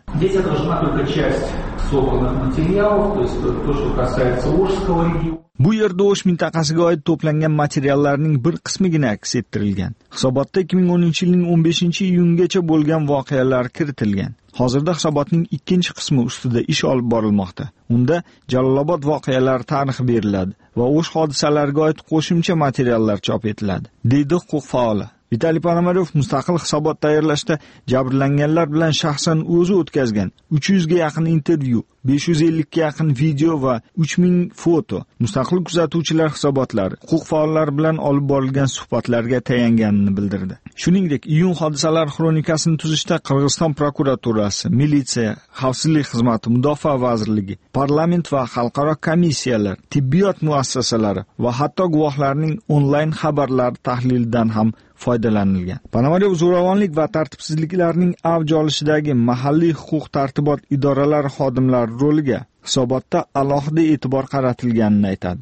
Bu yerda O'sh mintaqasiga oid to'plangan materiallarning bir qismigina aks ettirilgan. Hisobotda 2010-yilning 15-iyungacha bo'lgan voqealar kiritilgan. Hozirda hisobotning ikkinchi qismi ustida ish olib borilmoqda. Unda Jalolobod voqealari tarixi beriladi va O'sh hodisalariga oid qo'shimcha materiallar chop etiladi, deydi huquq faoli. Vitaliy Ponomarev mustaqil hisobot tayyorlashda jabrlanganlar bilan shaxsan o'zi o'tkazgan 300 ga yaqin intervyu, 550 ga yaqin video va 3000 foto, mustaqil kuzatuvchilar hisobotlari, huquq faollari bilan olib borilgan suhbatlarga tayanganini bildirdi. Shuningdek, iyun hodisalari xronikasini tuzishda Qirg'iziston prokuraturasi, militsiya, xavfsizlik xizmati, mudofaa vazirligi, parlament va xalqaro komissiyalar, tibbiyot muassasalari va hatto guvohlarning onlayn xabarlari tahlilidan ham foydalanilgan. Ponomarev zo'ravonlik va tartibsizliklarning avj olishidagi mahalliy huquq tartibot idoralari xodimlari roliga hisobotda alohida e'tibor qaratilganini aytadi.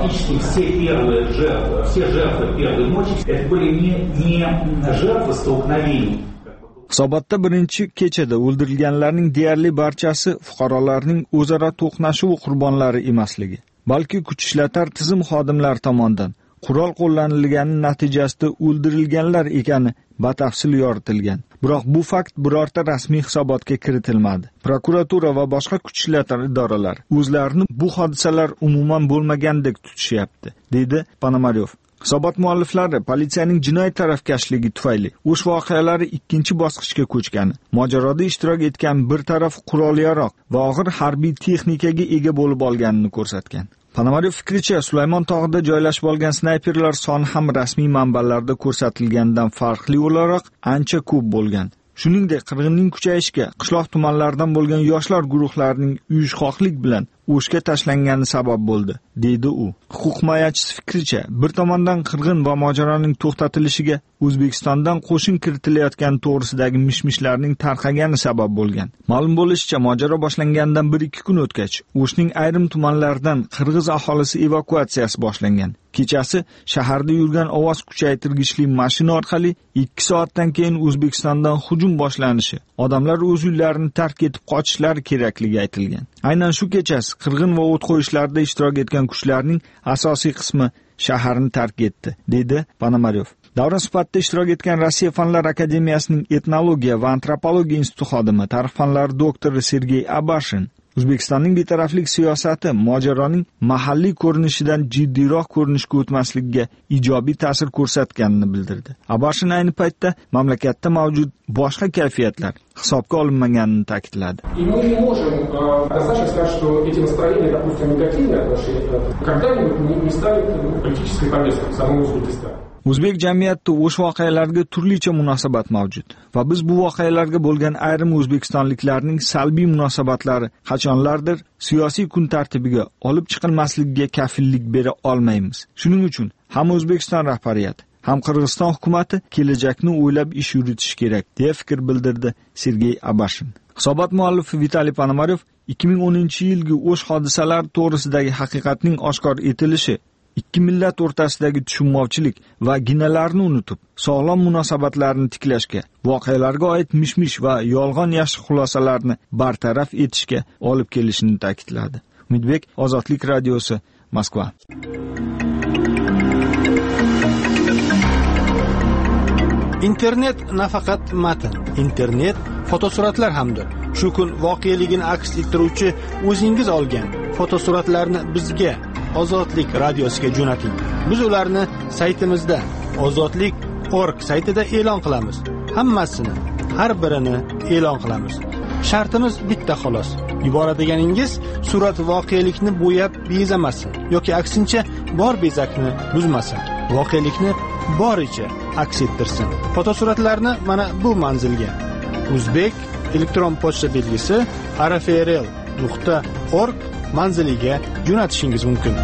Hisobotda birinchi kechada o'ldirilganlarning deyarli barchasi fuqarolarning o'zaro to'qnashuvi qurbonlari emasligi, balki kuch ishlatar tizim xodimlari tomonidan qurol qo'llanilgani natijasida o'ldirilganlar ekani batafsil yoritilgan. Biroq bu fakt birorta rasmiy hisobotga kiritilmadi. Prokuratura va boshqa kuch ishlatar idoralari o'zlarini bu hodisalar umuman bo'lmagandek tutishyapti, deydi Ponomarev. Hisobot mualliflari politsiyaning jinoyat tarafkashligi tufayli o'sh voqealari ikkinchi bosqichga ko'chgani, mojaroda ishtirok etgan bir taraf qurol-yarog' va og'ir harbiy texnikaga ega bo'lib olganini ko'rsatgan. Ponomarev fikricha, Sulaymon tog'ida joylashib olgan snayperlar soni ham rasmiy manbalarda ko'rsatilgandan farqli o'laroq ancha ko'p bo'lgan. Shuningdek, qirg'inning kuchayishiga qishloq tumanlaridan bo'lgan yoshlar guruhlarining uyushqoqlik bilan o'shga tashlangani sabab bo'ldi, deydi u. Huquq himoyachisi fikricha, bir tomondan qirg'in va mojaroning to'xtatilishiga O'zbekistondan qo'shin kiritilayotgani to'g'risidagi mishmishlarning tarqagani sabab bo'lgan. Ma'lum bo'lishicha, mojaro boshlangandan 1-2 kun o'tgach, O'shning ayrim tumanlaridan qirg'iz aholisi evakuatsiyasi boshlangan. Kechasi shaharda yurgan ovoz kuchaytirgichli mashina orqali 2 soatdan keyin O'zbekistondan hujum boshlanishi, odamlar o'z uylarini tark etib qochishlari kerakligi aytilgan. Aynan shu kechasi qirg'in va o't qo'yishlarda ishtirok etgan kuchlarning asosiy qismi shaharni tark etdi, dedi Ponomarev. Davra suhbatida ishtirok etgan Rossiya Fanlar akademiyasining etnologiya va antropologiya instituti xodimi, tarix fanlari doktori Sergey Abashin O'zbekistonning betaraflik siyosati mojaroning mahalliy ko'rinishidan jiddiyroq ko'rinishga o'tmasligiga ijobiy ta'sir ko'rsatganini bildirdi. Abashin ayni paytda mamlakatda mavjud boshqa kayfiyatlar hisobga olinmaganini ta'kidladi. O'zbek jamiyatida o'sh voqealarga turlicha munosabat mavjud va biz bu voqealarga bo'lgan ayrim o'zbekistonliklarning salbiy munosabatlari qachonlardir siyosiy kun tartibiga olib chiqilmasligiga kafillik bera olmaymiz. Shuning uchun ham O'zbekiston rahbariyati, ham Qirg'iziston hukumatı kelajakni o'ylab ish yuritish kerak, deya fikr bildirdi Sergey Abashin. Hisobot muallifi Vitaliy Ponomarev 2010-yilgi o'sh hodisalari to'g'risidagi haqiqatning oshkor etilishi ikki millat o'rtasidagi tushunmovchilik va ginalarni unutib, sog'lom munosabatlarni tiklashga, voqealarga oid mishmish va yolg'on yashiq xulosalarni bartaraf etishga olib kelishini ta'kidladi. Umidbek, Ozodlik radiosi, Moskva. Internet nafaqat matn, internet fotosuratlar hamdir. Shu kun voqeligini aks ettiruvchi o'zingiz olgan fotosuratlarni bizga Ozodlik radiosiga jo'nating. Biz ularni saytimizda ozodlik.org saytida e'lon qilamiz. Hammasini, har birini e'lon qilamiz. Shartimiz bitta xolos. Yuboradiganingiz surat voqelikni bo'yab bezamasin yoki aksincha bor bezakni buzmasin. Voqelikni boricha aks ettirsin. Fotosuratlarni mana bu manzilga Uzbek elektron pochta belgisi rfrl.org manziliga jo'natishingiz mumkin.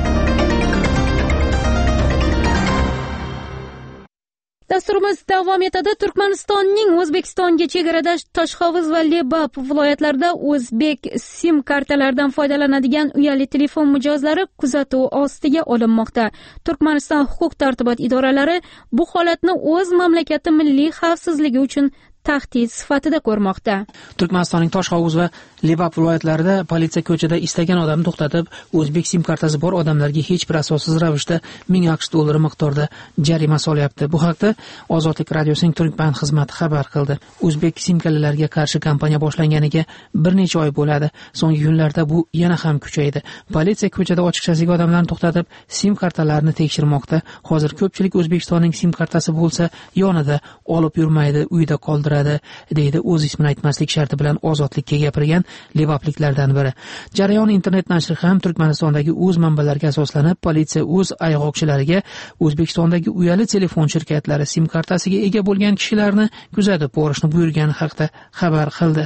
Dasturimiz davom etadi. Turkmanistonning O'zbekistonga chegaradosh Toshhovuz va Lebap viloyatlarida o'zbek sim kartalaridan foydalanadigan uyali telefon mijozlari kuzatuv ostiga olinmoqda. Turkmaniston huquq-tartibot idoralari bu holatni o'z mamlakati milliy xavfsizligi uchun tahdid sifatida ko'rmoqda. Turkmanistonning Toshhovuz va Lebap viloyatlarida politsiya ko'chada istagan odamni to'xtatib, o'zbek sim kartasi bor odamlarga hech bir asossiz ravishda $1000 miqdorida jarima solyapti. Bu haqda Ozodlik radiosining Turkman xizmati xabar qildi. O'zbek simkalarga qarshi kampaniya boshlanganiga bir necha oy bo'ladi. So'nggi kunlarda bu yana ham kuchaydi. Politsiya ko'chada ochiqchasiga odamlarni to'xtatib, sim kartalarini tekshirmoqda. Hozir ko'pchilik O'zbekistonning sim kartasi bo'lsa, yonida olib yurmaydi, uyda qoldiradi, deydi o'z ismini aytmaslik sharti bilan Ozodlikka gapirgan lebapliklardan biri. Jarayon internet nashri ham Turkmanistondagi o'z manbalariga asoslanib, politsiya o'z ayg'oqchilariga O'zbekistondagi uyali telefon shirkatlari sim kartasiga ega bo'lgan kishilarni kuzatib borishni buyurgani haqida xabar qildi.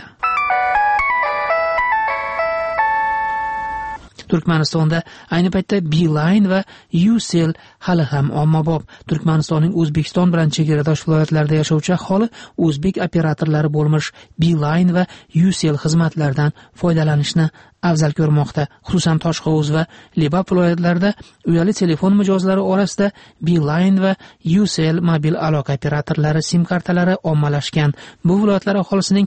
Turkmanistonda ayni paytda Beeline va Ucell hali ham ommabop. Turkmanistonning O'zbekiston bilan chegaradosh viloyatlarida yashovchi aholi o'zbek operatorlari bo'lmish Beeline va Ucell xizmatlaridan foydalanishni afzal ko'rmoqda. Xususan Toshhovuz va Lebap viloyatlarida uyali telefon mijozlari orasida Beeline va Ucell mobil aloqa operatorlari sim kartalari ommalashgan. Bu viloyatlar aholisining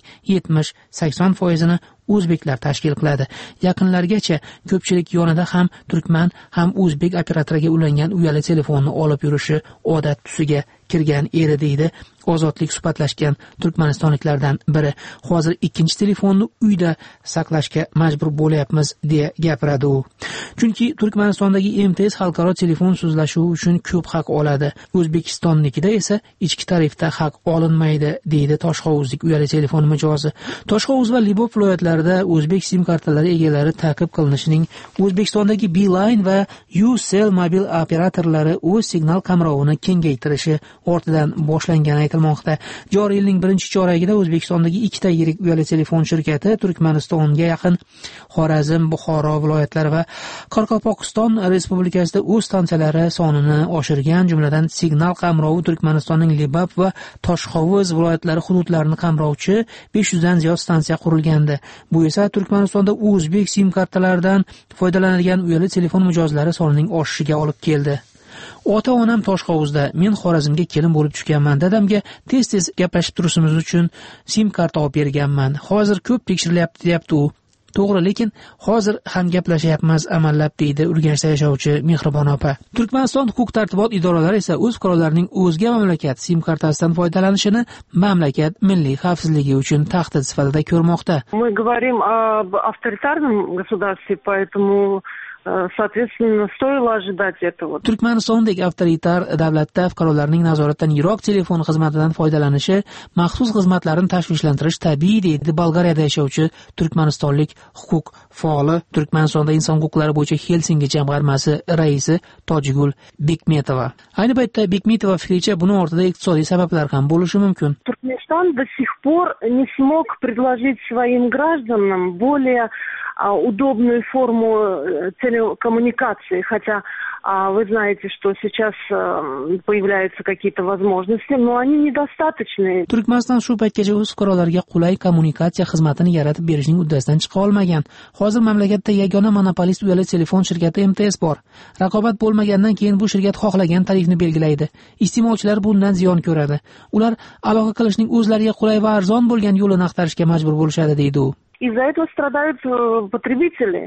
70-80% o'zbeklar tashkil qiladi. Yaqinlargacha ko'pchilik yonida ham turkman, ham o'zbek operatoriga ulangan uyali telefonni olib yurishi odat tusiga kirgan edi, deydi Ozodlik suhbatlashgan turkmanistonliklardan biri. Hozir ikkinchi telefonni uyda saqlashga majbur bo'lyapmiz deya gapiradi u. Chunki Turkmanistondagi MTS xalqaro telefon so'zlashuvi uchun ko'p haq oladi. O'zbekistonnikida esa ichki tarifda haq olinmaydi, deydi Toshhovuzlik uyali telefon mijozi. Toshhovuz va Lebap viloyatlarida o'zbek sim kartalari egalari ta'qib qilinishining O'zbekistondagi Beeline va Ucell mobil operatorlari o'z signal qamrovini kengaytirishi ortidan boshlangani aytilmoqda. Joriy yilning birinchi choragida O'zbekistondagi ikkita yirik uyali telefon shirkati Turkmanistonga yaqin Xorazm, Buxoro viloyatlari va Qoraqalpog'iston respublikasida o'z stansiyalari sonini oshirgan, jumladan signal qamrovi Turkmanistonning Lebap va Toshhovuz viloyatlari hududlarini qamrovchi 500 dan ziyod stansiya qurilgandi. Bu esa Turkmanistonda o'zbek sim kartalaridan foydalanadigan uyali telefon mijozlari sonining oshishiga olib keldi. Ota-onam Toshhovuzda, men Xorazmga kelin bo'lib tushganman. Dadamga tez-tez gaplashib turishimiz uchun sim karta olib berganman. Hozir ko'p tekshirilyapti, deyapti u. To'g'ri, lekin hozir ham gaplashyapmiz amallab, deydi Urganchda yashovchi Mehribon opa. Turkmaniston huquq-tartibot idoralari esa o'z fuqarolarining o'zga mamlakat sim kartasidan foydalanishini mamlakat milliy xavfsizligi uchun tahdid sifatida ko'rmoqda. Мы говорим об авторитарном государстве, поэтому soответственно, стоило ожидать этого. Turkmanistondagi avtoritar davlatda fuqarolarning nazoratdan yiroq telefon xizmatidan foydalanishi maxsus xizmatlarni tashvishlantirish tabiiy, deydi Bolgariyada yashovchi turkmanistonlik huquq faoli, Turkmanistonda inson huquqlari bo'yicha Helsinki jamg'armasi raisi Tojgul Bekmetova. Ayni paytda Bekmetova fikricha, buni ortida iqtisodiy sabablar ham bo'lishi mumkin. Turkmaniston до сих пор не смог предложить своим гражданам более удобную форму телекоммуникации, хотя вы знаете, что сейчас появляются какие-то возможности, но они недостаточны. Turkmaniston shu paytgacha o'z fuqarolariga qulay kommunikatsiya xizmatini yaratib berishning uddasidan chiqa olmagan. Hozir mamlakatda yagona monopolist uyali telefon shirkati MTS bor. Raqobat bo'lmagandan keyin bu shirkat xohlagan tarifni belgilaydi. Iste'molchilar bundan ziyon ko'radi. Ular aloqa qilishning o'zlariga qulay va arzon bo'lgan yo'lini axtarishga majbur bo'lishadi, deydi u. Из-за этого страдают потребители.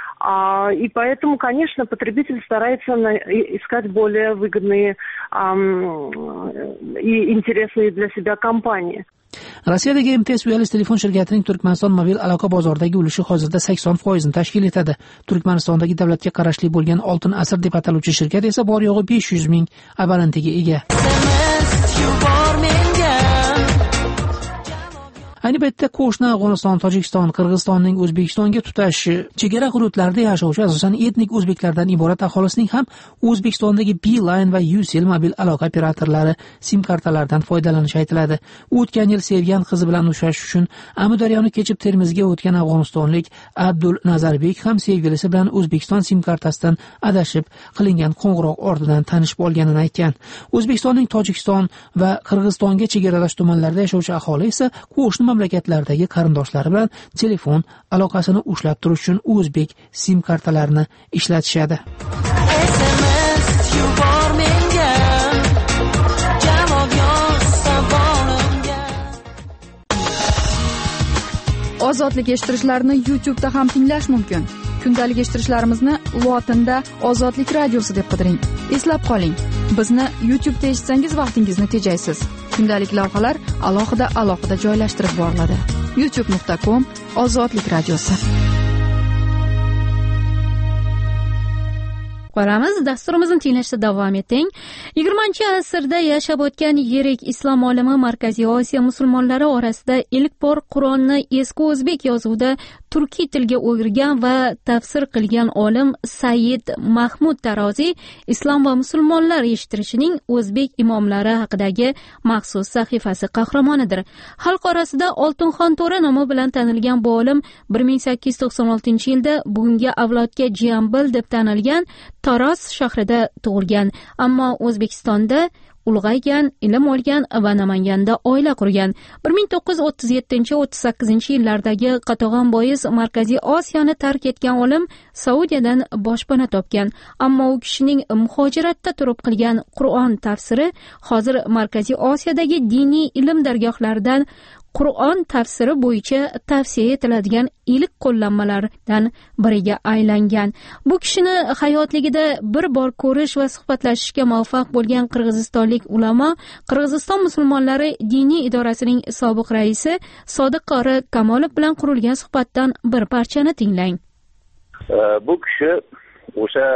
И поэтому, конечно, потребитель старается искать более выгодные и интересные для себя компании. Rossiyadagi MTS Wireless telefon shirkatining Turkmaniston mobil aloqa bozoridagi ulushi hozirda 80% tashkil etadi. Turkmanistondagi davlatga qarashli bo'lgan Oltin asr deb ataluvchi shirkat esa bor yo'g'i 500 ming abonentiga ega. Ayni paytda qo'shni Afg'oniston, Tojikiston, Qirg'izistonning O'zbekistonga tutash chegara hududlarida yashovchi asosan etnik o'zbeklardan iborat aholisining ham O'zbekistondagi Beeline va Ucell mobil aloqa operatorlari sim kartalaridan foydalanishi aytiladi. O'tgan yil sevgan qizi bilan uchrashish uchun Amudaryoni kechib Termizga o'tgan afg'onistonlik Abdul Nazarbek ham sevgilisi bilan O'zbekiston sim kartasidan adashib qilingan qo'ng'iroq ortidan tanishib olganini aytgan. O'zbekistonning Tojikiston va Qirg'izistonga chegaradosh tumanlarda yashovchi aholi esa qo'shni mamlakatlardagi qarindoshlari bilan telefon aloqasini ushlab turish uchun o'zbek sim kartalarini ishlatishadi. Ozodlik eshittirishlarni YouTube'da ham tinglash mumkin. Kundalik eshittirishlarimizni lotinda Ozodlik radiosi deb qidiring. Eslab qoling, bizni YouTube'da eshitsangiz vaqtingizni tejaysiz. Kundalik lavhalar alohida joylashtirib boriladi. youtube.com/Ozodlik radiosi. Dasturimizni tinglashda davom eting. 20-asrda yashab o'tgan yirik islom olimi Markaziy Osiyo musulmonlari orasida ilk bor Qur'onni eski o'zbek yozuvida turkiy tilga o'girgan va tafsir qilgan olim Said Mahmud Taroziy islom va musulmonlar eshittirishining o'zbek imomlari haqidagi maxsus sahifasi qahramonidir. Xalq orasida Oltinxon to'ra nomi bilan tanilgan bu olim 1896-yilda bugungi avlodga Jambil deb tanilgan Taroz shahrida tug'ilgan, ammo O'zbekistonda ulg'aygan, ilm olgan va Namanganda oila qurgan. 1937-38 yillardagi qatag'on bois Markaziy Osiyoni tark etgan olim Saudiyadan boshpana topgan, ammo u kishining muhojiratda turib qilgan Qur'on tafsiri hozir Markaziy Osiyodagi diniy ilm dargohlaridan Qur'on tafsiri bo'yicha tavsiya etiladigan ilk qo'llanmalardan biriga aylangan. Bu kishini hayotligida bir bor ko'rish va suhbatlashishga muvaffaq bo'lgan qirg'izistonlik ulamo, Qirg'iziston musulmonlari diniy idorasining sobiq raisi Sodiq qori Kamolov bilan qurilgan suhbatdan bir parchani tinglang. Bu kishi o'sha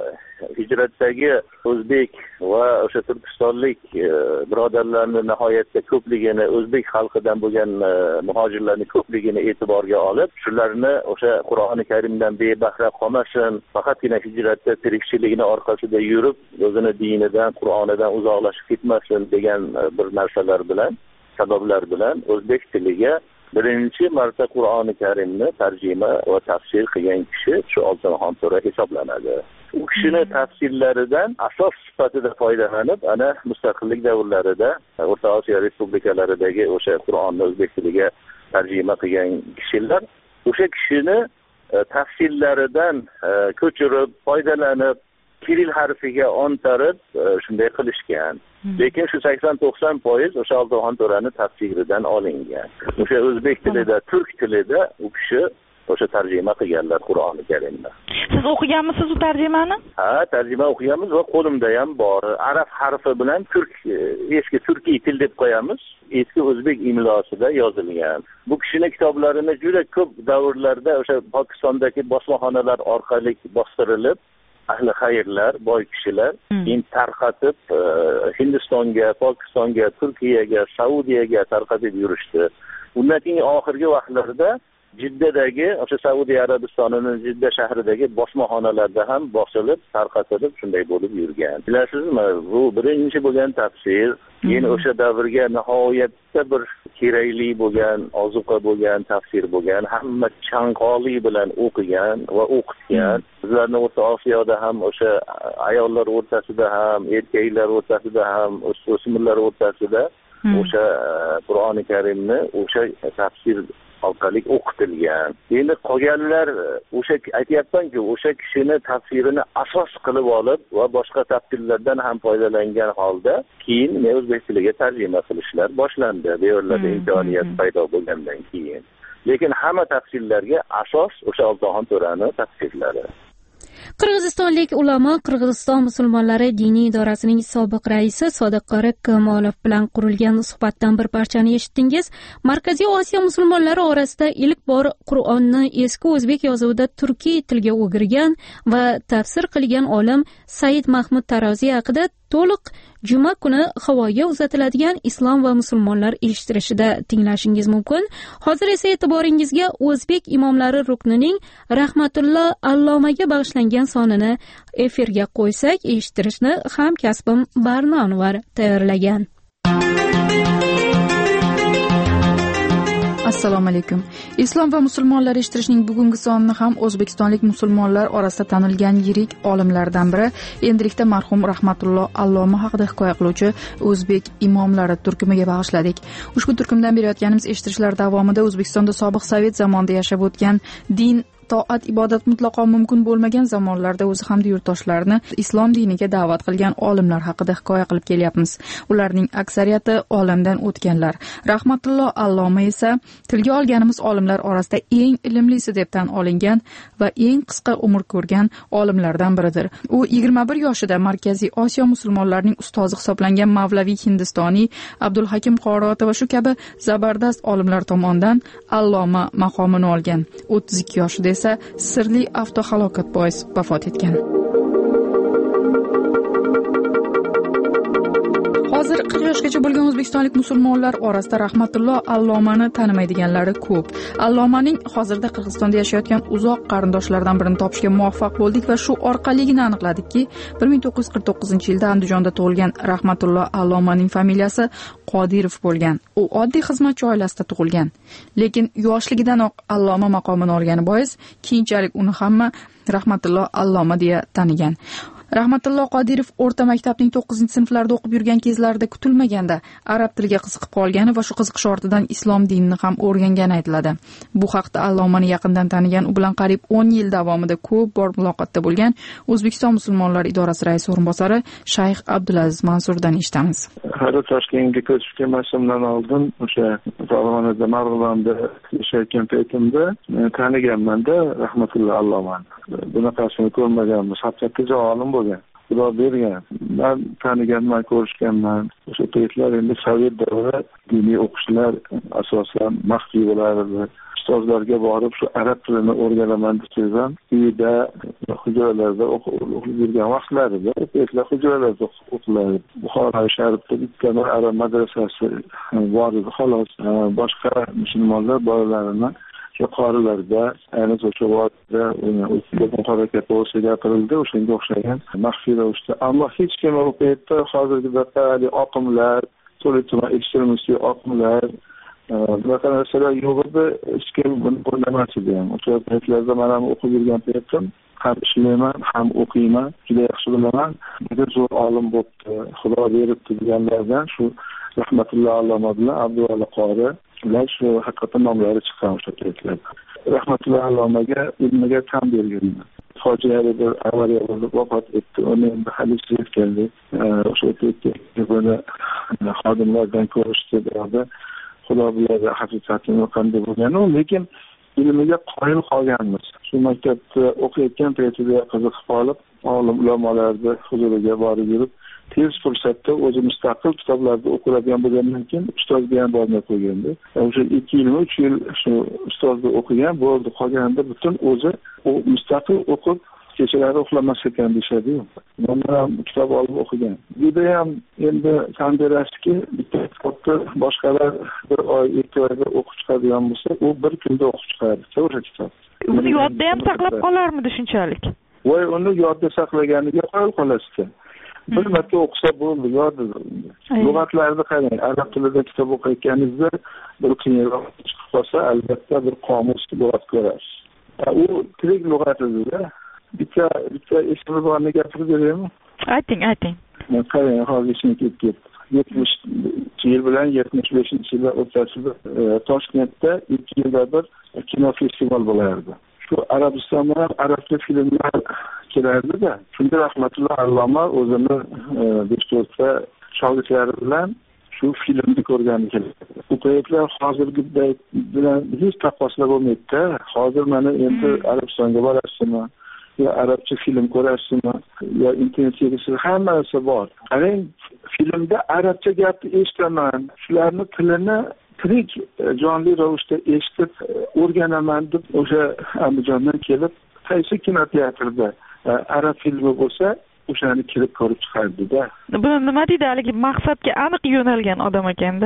hijratdagi o'zbek va o'sha turkistonlik birodarlarni nihoyatda ko'pligini, o'zbek xalqidan bo'lgan muhojirlarning ko'pligini e'tiborga olib, shularni o'sha Qur'oni Karimdan bebahra qolmasin, faqatgina hijratda tirikchiligini orqasida yurib, o'zini dinidan, Qur'onidan uzoqlashib ketmasin degan bir narsalar bilan, sabablar bilan o'zbek tiliga birinchi marta Qur'oni Karimni tarjima va tafsir qilgan kishi shu Oltinxon to'ra hisoblanadi. U kishini tafsirlaridan asos sifatida foydalanib, ana mustaqillik davrlarida O'rta Osiyo respublikalaridagi o'sha Qur'onni o'zbek tiliga tarjima qilgan kishilar o'sha kishini tafsirlaridan ko'chirib, foydalanib, kiril harfiga o'ntarib shunday qilishgan. Lekin shu 80-90% o'sha Oltinxon to'rani tafsiridan olingan. O'sha o'zbek tilida, turk tilida u kishi o'sha tarjima qilganlar Qur'oni Karimni. Siz o'qiganmisiz u tarjimani? Ha, tarjima o'qiganmiz va qo'limda ham bor. Arab harfi bilan eski turkiy til deb qo'yamiz. Eski o'zbek imlosida yozilgan. Bu kishining kitoblarini juda ko'p davrlarda o'sha Pokistondagi bosmaxonalar orqali bostirilib, ahli xayrlar, boy kishilar tarqatib Hindistonga, Pokistonga, Turkiyaga, Saudiyaga tarqatib yurishdi. Undan keyin oxirgi vaqtlarda Jiddadagi, o'sha Saudiya Arabistonining Jidda shahridagi bosmaxonalarda ham bosilib, tarqatilib shunday bo'lib yurgan. Bilasizmi, bu birinchi bo'lgan tafsir, keyin o'sha davrga nihoyatda bir kerakli bo'lgan, ozuqa bo'lgan tafsir bo'lgan, hamma chanqoqlik bilan o'qigan va o'qitgan. Bizlarning O'rta Osiyoda ham o'sha ayollar o'rtasida ham, erkaklar o'rtasida ham, o'smirlar o'rtasida o'sha Qur'oni Karimni o'sha tafsir orqali o'qitilgan. Endi qolganlar o'sha aytayapmanki, o'sha kishini tafsirini asos qilib olib va boshqa tafsirlardan ham foydalangan holda keyin o'zbek tiliga tarjima qilishlar boshlandi. Bu yerlarda imkoniyat paydo bo'lgandan keyin. Lekin hamma tafsirlarga asos o'sha Oltinxon to'rani tafsirlari. Qirg'izistonlik ulamo Qirg'iziston musulmonlari diniy idorasining sobiq raisi Sodiqqori Kamolov bilan qurilgan suhbatdan bir parchani eshitdingiz. Markaziy Osiyo musulmonlari orasida ilk bor Qur'onni eski o'zbek yozuvida turkiy tilga o'girgan va tafsir qilgan olim Said Mahmud Taroziy haqida to'liq juma kuni havoga uzatiladigan islom va musulmonlar eshittirishida tinglashingiz mumkin. Hozir esa e'tiboringizga o'zbek imomlari ruknining Rahmatullo Allomaga bag'ishlangan sonini efirga qo'ysak, eshittirishni hamkasbim Barno Anvar tayyorlagan. Assalomu alaykum. Islom va musulmonlar eshittirishning bugungi sonini ham o'zbekistonlik musulmonlar orasida tanilgan yirik olimlardan biri, endilikda marhum Rahmatullo Alloma haqida hikoya qiluvchi o'zbek imomlari turkumiga bag'ishladik. Ushbu turkumdan berayotganimiz eshittirishlar davomida O'zbekistonda sobiq sovet zamonida yashab o'tgan din toat ibodat mutlaqo mumkin bo'lmagan zamonlarda o'zi hamda yurtdoshlarini islom diniga da'vat qilgan olimlar haqida hikoya qilib kelyapmiz. Ularning aksariyati olamdan o'tganlar. Rahmatullo Alloma esa tilga olganimiz olimlar orasida eng ilmlisi deb tan olingan va eng qisqa umr ko'rgan olimlardan biridir. U 21 yoshida Markaziy Osiyo musulmonlarining ustozi hisoblangan Mavlaviy Hindistoniy, Abdulhakim Qoroti va shu kabi zabardast olimlar tomonidan Alloma maqomini olgan. 32 yoshida esa sirli avtohalokat bois vafot etgan. Hozir 40 yoshgacha bo'lgan o'zbekistonlik musulmonlar orasida Rahmatullo Allomani tanimaydiganlari ko'p. Allomaning hozirda Qirg'izistonda yashayotgan uzoq qarindoshlaridan birini topishga muvaffaq bo'ldik va shu orqaligini aniqladikki, 1949-yilda Andijonda tug'ilgan Rahmatullo Allomaning familiyasi Qodirov bo'lgan. U oddiy xizmatchi oilasida tug'ilgan, lekin yoshligidanoq Alloma maqomini olgani bois keyinchalik uni hamma Rahmatullo Alloma deya tanigan. Rahmatullo Qodirov o'rta maktabning 9-sinflarda o'qib yurgan kezlarida kutilmaganda arab tiliga qiziqib qolgani va shu qiziqish ortidan islom dinini ham o'rgangani aytiladi. Bu haqda Allomani yaqindan tanigan, u bilan qariyb 10 yil davomida ko'p bor muloqotda bo'lgan O'zbekiston musulmonlari idorasi raisi o'rinbosari Shayx Abdulaziz Mansurdan eshitamiz. Hali Toshkentga ko'chib kelmasimdan oldin o'sha Farg'onada Marg'ilonda yashayotgan paytimda taniganman-da Rahmatullo Allomani. Bunaqasini ko'rmaganmiz. Haqiqatda olim bo'lgan. Xudo bergan. Men taniganman, ko'rishganman. O'sha paytlar endi Sovet davri diniy o'qishlar asosan maxfiy bo'lardi. Ustozlarga borib shu arab tilini o'rganaman desam, uyda hujralarda o'qib yurgan vaqtlarida, paytlar hujralarda o'qilardi. Buxoro shahrida bitta arab madrasasi bor edi, xolos. Boshqa musulmonlar bolalarini shu qorilarda, ayni o'sha vaqtda o'tgan harakat bo'lsa gapirildi, o'shanga o'xshagan maxfiy ravishda. Ammo hech kim u paytda hozirgidek oqimlar, to'liq ekstremistik oqimlar, bunaqa narsalar yo'q edi, hech kim buni qo'llamas edi. O'sha paytlarda men ham o'qib yurgan paytim, ham ishlayman, ham o'qiyman, juda yaxshi bilaman. Juda zo'r olim bo'libdi, Xudo beribdi deganlardan shu Rahmatullo Alloma bilan Abduvali Qori ular shu haqiqatan nomlari chiqqan o'sha paytlarda. Rahmatullo Allomaga ilmiga tan berganman. Fojiali bir avariya bo'lib vafot etdi. Uni endi hadis yetgandi. O'sha paytda buni xodimlardan ko'rishdi dedi. Xudo biladi haqiqatini qanday bo'lgani, lekin ilmiga qoyil qolganmiz. Shu maktabda o'qiyotgan paytida qiziqib qolib, olim ulamolarning huzuriga borib yurib, tez fursatda o'zi mustaqil kitoblarda o'qiladigan bo'lgandan keyin ustozga ham bormay qo'ygandi. O'sha 2 yil, 3 yil shu ustozda o'qigan bo'ldi, qolganda butun o'zi u mustaqil o'qib kechalari uxlamas ekan deyshadi-yu. Men ham kitob olib o'qigan. Juda ham endi tan berasizki, bitta kitobni boshqalar 1 oy, 2 oyda o'qib chiqadigan bo'lsa, u 1 kunda o'qib chiqadi o'sha kitob. Uni yodda ham saqlab qolarmidi shunchalik? Voy, uni yodda saqlaganiga qoyil qolasiz. Bir marta o'qisa bo'ldi, yodida. Lug'atlarni qarang, arab tilida kitob o'qiyotganingizda bir qiyinroq chiqib qolsa, albatta bir qomus lug'at ko'rasiz. U tirik lug'at edi-da. Bitta eski borni gapirib beraymi? Ayting. Qarang, hozir ishni ketdi. 70 yil bilan 75-yillar o'rtasida Toshkentda 2 yilda bir kino festival bo'lardi. Shu Arabistondan arabcha filmlar kelardi-da. Shunda Rahmatullo Alloma o'zini 5-4 shogirdlari bilan shu filmni ko'rgani keldi. Bu paytlar hozirgi bilan hech taqqoslab bo'lmaydi-da. Hozir mana endi Arabistonga borasizmi yo arabcha film ko'rasizmi, yo internetga hammasi bor. Qarang, filmda arabcha gapni eshitaman, shularni tilini tirik jonli ravishda eshitib o'rganaman deb o'sha Andijondan kelib, qaysi kinoteatrda arab filmi bo'lsa, o'shani kelib ko'rib chiqardida. Buni nima deydi, haligi maqsadga aniq yo'nalgan odam ekanda?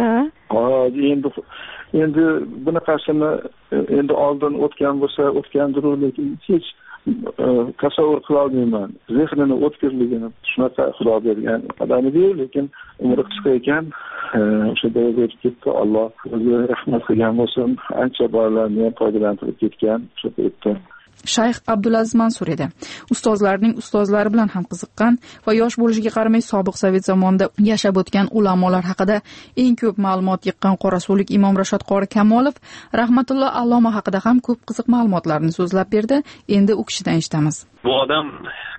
Endi bunaqasini endi oldin o'tgan bo'lsa o'tgandir, lekin hech tasavvur qila olmayman. Zehnini o'tkirligini shunaqa Xudo bergan odamga, lekin umri qisqa ekan, o'sha davrga o'tib ketdi. Alloh o'zi rahmat qilgan bo'lsin. Ancha bolalarni ham foydalantirib ketgan o'sha paytda. Shayx Abdulaziz Mansur edi. Ustozlarning ustozlari bilan ham qiziqqan va yosh bo'lishiga qaramay sobiq sovet zamonida yashab o'tgan ulamolar haqida eng ko'p ma'lumot yig'gan qorasulik Imom Rashod qori Kamolov rahmatulloh alloma haqida ham ko'p qiziq ma'lumotlarni so'zlab berdi. Endi u kishidan eshitamiz. Bu odam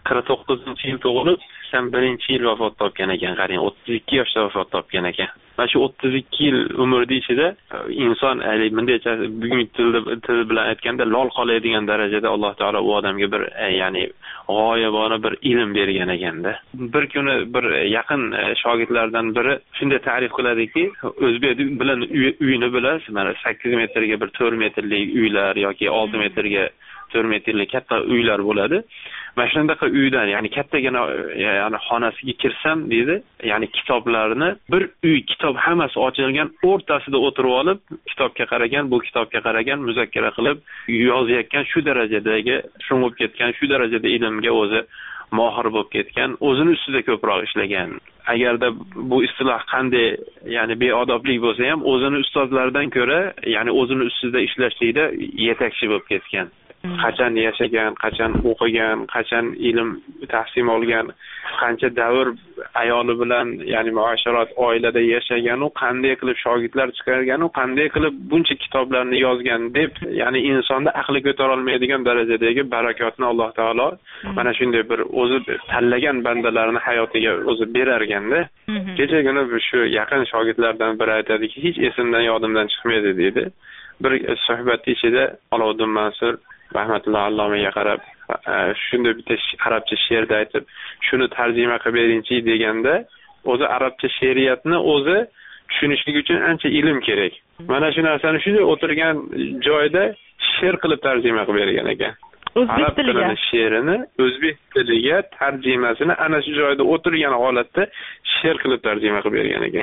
49-yil tug'ilib, 81-yil vafot topgan ekan. Qarang, 32 yoshda vafot topgan ekan. Mana shu 32 yil umrda ichida inson bundaycha bugungi til bilan aytganda lol qoladigan darajada Alloh taolo u odamga bir ya'ni g'oyibona bir ilm bergan ekanda. Bir kuni bir yaqin shogirdlardan biri shunday ta'rif qiladiki, o'zbek bilan uyini bilasiz, mana 8 metrga bir 4 metrlik uylar yoki 6 metrga 4 metrlik katta uylar bo'ladi. Mana shunaqa uydan, ya'ni kattagina ya'ni xonasiga kirsam deydi, ya'ni kitoblarni bir uy kitob hammasi ochilgan o'rtasida o'tirib olib, kitobga qaragan, bu kitobga qaragan, muzakkara qilib yozayotgan, shu darajadagi sho'ng'ib ketgan, shu darajada ilmga o'zi mohir bo'lib ketgan, o'zini ustida ko'proq ishlagan. Agarda bu istiloh qanday, ya'ni beodoblik bo'lsa ham, o'zini ustozlardan ko'ra, ya'ni o'zini ustida ishlashlikda yetakchi bo'lib ketgan. Qachon yashagan, qachon o'qigan, qachon ilm tahsil olgan, qancha davr ayoli bilan, ya'ni muasharat oilada yashagan, u qanday qilib shogirdlar chiqargan, u qanday qilib buncha kitoblarni yozgan deb, ya'ni insonda aqli ko'tara olmaydigan darajadagi barakotni Alloh taolo mana shunday bir o'zi tanlagan bandalarni hayotiga o'zi berar ekanda. Kechagina shu yaqin shogirdlardan biri aytadiki, hech esimdan yodimdan chiqmaydi deydi. Bir suhbat ichida Alovuddin Mansur rahmatulloh allomaga qarab shunday bitta arabcha she'rda aytib, shuni tarjima qilib beringchi deganda, o'zi arabcha she'riyatni o'zi tushunishlik uchun ancha ilm kerak. Mana shu narsani shunday o'tirgan joyda she'r qilib tarjima qilib bergan ekan. Arab tilining she'rini o'zbek tiliga tarjimasini ana shu joyda o'tirgan holatda she'r qilib tarjima qilib bergan ekan.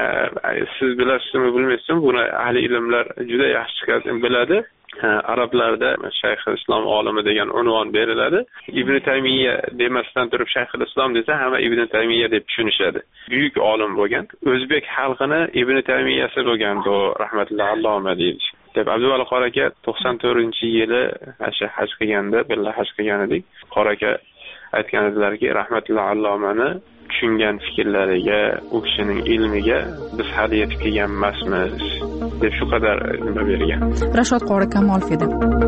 Siz bilasizmi bilmaysizmi, buni ahli ilmlar juda yaxshi biladi. Arablarda Shayxul Islom olimi degan unvon beriladi. Ibn Taymiya demasdan turib Shayxul Islom desa hamma Ibn Taymiya deb tushunishadi. Buyuk olim bo'lgan, o'zbek xalqini Ibn Taymiyasi bo'lgan bu rahmatulloh alloma deydi. Deb Abduvali qori aka 94-yili haj qilganda, birga haj qilgan edik. Qori aka aytgan edilarki, rahmatulloh allomani tushungan fikrlariga, u kishining ilmiga biz hali yetib kelgan emasmiz deb shu qadar nima bergan. Rashod qori Kamolov edi.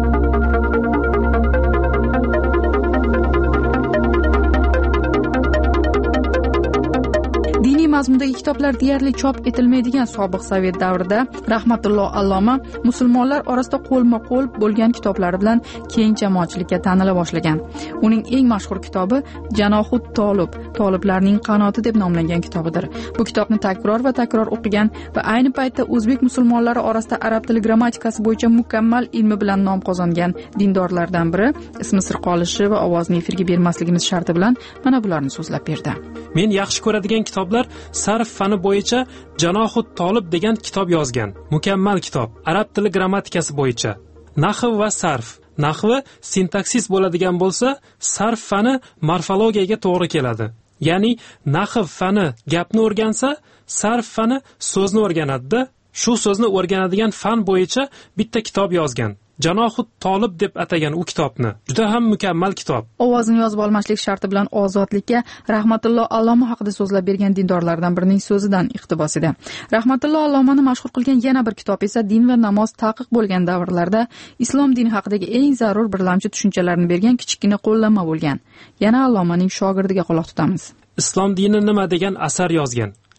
Diniy mazmundagi kitoblar deyarli chop etilmaydigan sobiq sovet davrida rahmatulloh alloma musulmonlar orasida qo'lma-qo'l bo'lgan kitoblari bilan keng jamoatchilikka tanila boshlagan. Uning eng mashhur kitobi Janohut Tolib, Toliblarning qanoti deb nomlangan kitobidir. Bu kitobni takror va takror o'qigan va ayni paytda o'zbek musulmonlari orasida arab tili grammatikasi bo'yicha mukammal ilmi bilan nom qozongan dindorlardan biri ismi sir qolishi va ovozni efirga bermasligimiz sharti bilan mana bularni so'zlab berdi. Men yaxshi ko'radigan kitoblar sarf fani bo'yicha Janohut Tolib degan kitob yozgan. Mukammal kitob. Arab tili grammatikasi bo'yicha. Nahv va sarf. Nahvi sintaksis bo'ladigan bo'lsa, sarf fani morfologiyaga to'g'ri keladi. Ya'ni nahv fani gapni o'rgansa, sarf fani so'zni o'rganadi-da. Shu so'zni o'rganadigan fan bo'yicha bitta kitob yozgan. Janohut Tolib deb atagan u kitobni. Juda ham mukammal kitob. Ovozni yozib olmaslik sharti bilan ozodlikka rahmatulloh alloma haqida so'zlab bergan dindorlardan birining so'zidan iqtibos edi. Rahmatulloh allomani mashhur qilgan yana bir kitob esa din va namoz taqiq bo'lgan davrlarda islom dini haqidagi eng zarur birlamchi tushunchalarni bergan kichikina qo'llanma bo'lgan. Yana allomaning shogirdiga quloq tutamiz. Islom dini nima degan asar yozgan.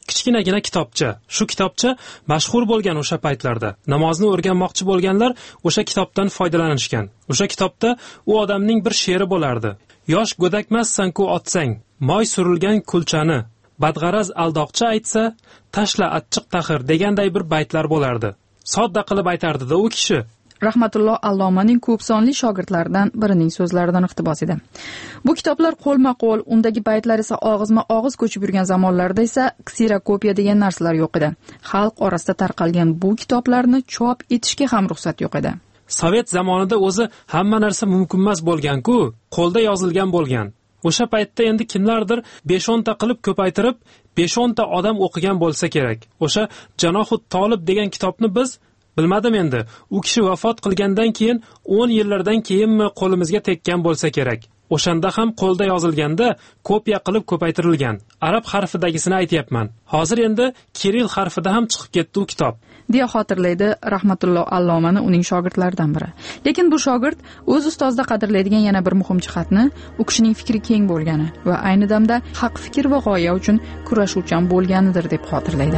kichkinagina kitobcha. Shu kitobcha mashhur bo'lgan o'sha paytlarda. Namozni o'rganmoqchi bo'lganlar o'sha kitobdan foydalanishgan. O'sha kitobda u odamning bir she'ri bo'lardi. Yosh go'dakmassan-ku otsang, moy surilgan kulchani, badg'araz aldoqcha aytsa, tashla achchiq taxir deganday bir baytlar bo'lardi. Sodda qilib aytardida u kishi. Rahmatulloh Allomaning ko'p sonli shogirdlaridan birining so'zlaridan iqtibos edi. Bu kitoblar qo'lma-qo'l, undagi baytlar esa og'izma-og'iz ko'chib yurgan zamonlarda esa kserakopiya degan narsalar yo'q edi. Xalq orasida tarqalgan bu kitoblarni chop etishga ham ruxsat yo'q edi. Sovet zamonida o'zi hamma narsa mumkinmas bo'lgan-ku, qo'lda yozilgan bo'lgan. O'sha paytda endi kimlardir 5-10 ta qilib ko'paytirib, 5-10 ta odam o'qigan bo'lsa kerak. O'sha Janohut Tolib degan kitobni biz bilmadim endi. U kishi vafot qilgandan keyin 10 yillardan keyinmi qo'limizga tekkan bo'lsa kerak. O'shanda ham qo'lda yozilganda kopiya qilib ko'paytirilgan. Arab harfidagisini aytayapman. Hozir endi Kiril harfida ham chiqib ketdi u kitob. deya xotirlaydi Rahmatulloh Allomani uning shogirdlaridan biri. Lekin bu shogird o'z ustozida qadrlaydigan yana bir muhim jihatni, u kishining fikri keng bo'lgani va ayni damda haq fikr va g'oya uchun kurashuvchan bo'lganidir deb xotirlaydi.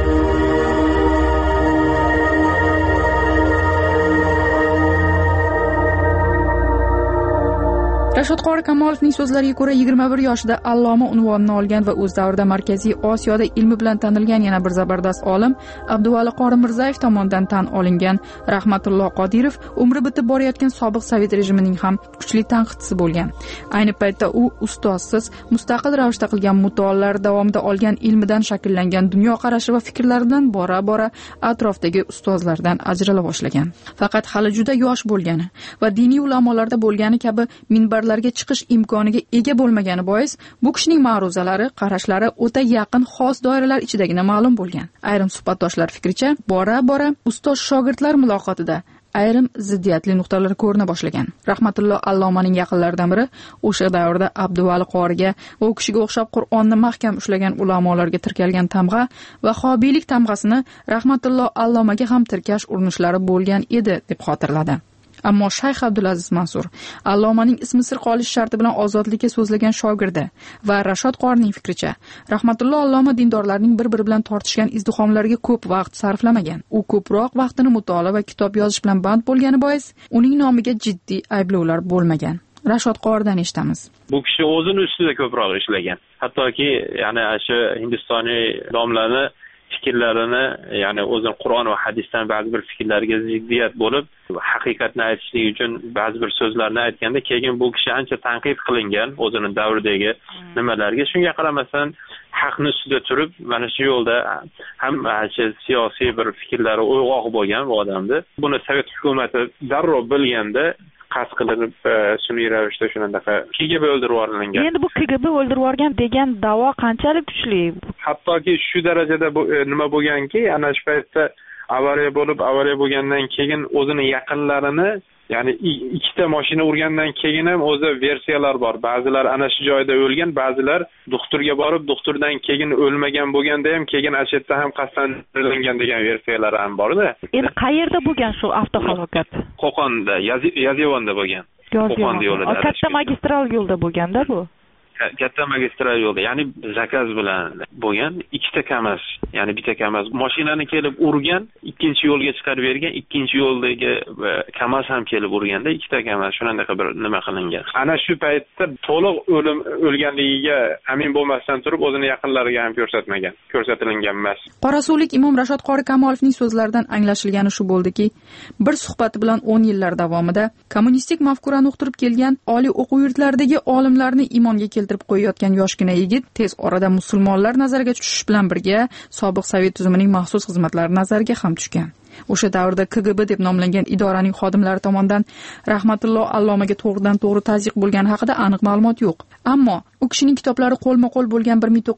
Rashod Qori Kamolovning so'zlariga ko'ra 21 yoshida Alloma unvonini olgan va o'z davrida Markaziy Osiyoda ilmi bilan tanilgan yana bir zabardast olim Abduvali Qori Mirzayev tomonidan tan olingan Rahmatulloh Qodirov umri bitib borayotgan sobiq Sovet rejimining ham kuchli tanqidchisi bo'lgan. Ayni paytda u ustozsiz, mustaqil ravishda qilgan mutolaalar davomida olgan ilmidan shakllangan dunyoqarashi va fikrlaridan bora-bora atrofdagi ustozlardan ajrala boshlagan. Faqat hali juda yosh bo'lgani va diniy ulamolarda bo'lgani kabi minbarlarga chiqish imkoniga ega bo'lmagani bois bu kishining ma'ruzalari, qarashlari o'ta yaqin xos doiralar ichidagina ma'lum bo'lgan. Ayrim suhbatdoshlar fikricha, bora-bora ustoz shogirdlar muloqotida ayrim ziddiyatli nuqtalar ko'rina boshlagan. Rahmatulloh Allomaning yaqinlaridan biri o'sha davrda Abduvali Qoriga va u kishiga o'xshab Qur'onni mahkam ushlagan ulamolarga tirkalgan tamg'a va hobiylik tamg'asini Rahmatulloh Allomaga ham tirkash urinishlari bo'lgan edi deb xotirladi. Ammo Shayx Abdulaziz Mansur Allomaning ismi sir qolishi sharti bilan ozodlikka so'zlagan shogirdi va Rashod Qorining fikricha, Rahmatulloh Alloma dindorlarning bir-biri bilan tortishgan izdihomlarga ko'p vaqt sarflamagan. U ko'proq vaqtini mutolaa va kitob yozish bilan band bo'lgani bois, uning nomiga jiddiy ayblovlar bo'lmagan. Rashod Qoridan eshitamiz. Bu kishi o'zini ustida ko'proq ishlagan. Hattoki, ya'ni shu hindistonlik domlarini fikrlarini, ya'ni o'zini Qur'on va hadisdan ba'zi bir fikrlarga ziddiyat bo'lib, haqiqatni aytishlik uchun ba'zi bir so'zlarni aytganda, keyin bu kishi ancha tanqid qilingan o'zini davridagi nimalarga. Shunga qaramasdan haqni ustida turib, mana shu yo'lda ham siyosiy bir fikrlari uyg'oq bo'lgan bu odamda. Buni Sovet hukumati darrov bilganda qasd qilinib sun'iy ravishda shunaqa KGB o'ldirib yuborilgan. Endi bu KGB o'ldirib yuborgan degan da'vo qanchalik kuchli? Hattoki shu darajada nima bo'lganki, ana shu paytda avariya bo'lgandan keyin o'zini yaqinlarini, ya'ni ikkita mashina urgandan keyin ham o'zi versiyalar bor. Ba'zilar ana shu joyda o'lgan, ba'zilar doktorga borib, doktordan keyin o'lmagan bo'lganda ham keyin ashitda ham qasddan o'ldirilgan degan versiyalar ham bor-da. Endi qayerda bo'lgan shu avtohalokat? Qo'qonda, Yazivonda bo'lgan. Qo'qon yo'lida. Katta magistral yo'lda bo'lganda bu. Katta magistral yo'lda, ya'ni zakaz bilan bo'lgan, ikkita KAMAZ, ya'ni bitta KAMAZ mashinani kelib urgan, ikkinchi yo'lga chiqarib bergan, ikkinchi yo'ldagi KAMAZ ham kelib urganda, ikkita KAMAZ shunaqa bir nima qilingan. Ana shu paytda to'liq o'lganligiga amin bo'lmasdan turib, o'zini yaqinlariga ham ko'rsatilgan emas. Qorasuvlik Imom Rashod Qori Kamolovning so'zlaridan anglashilgani shu bo'ldiki, bir suhbati bilan 10 yillar davomida kommunistik mafkurani uqtirib kelgan oliy o'quv yurtlaridagi olimlarni imonga keltirib qo'yayotgan yoshgina yigit tez orada musulmonlar nazariga tushish bilan birga sobiq Sovet tuzumining maxsus xizmatlari nazariga ham tushgan. O'sha davrda KGB deb nomlangan idoraning xodimlari tomonidan Rahmatulloh Allomaga to'g'ridan-to'g'ri tazyiq bo'lgani haqida aniq ma'lumot yo'q. Ammo u kishining kitoblari qo'lma-qo'l bo'lgan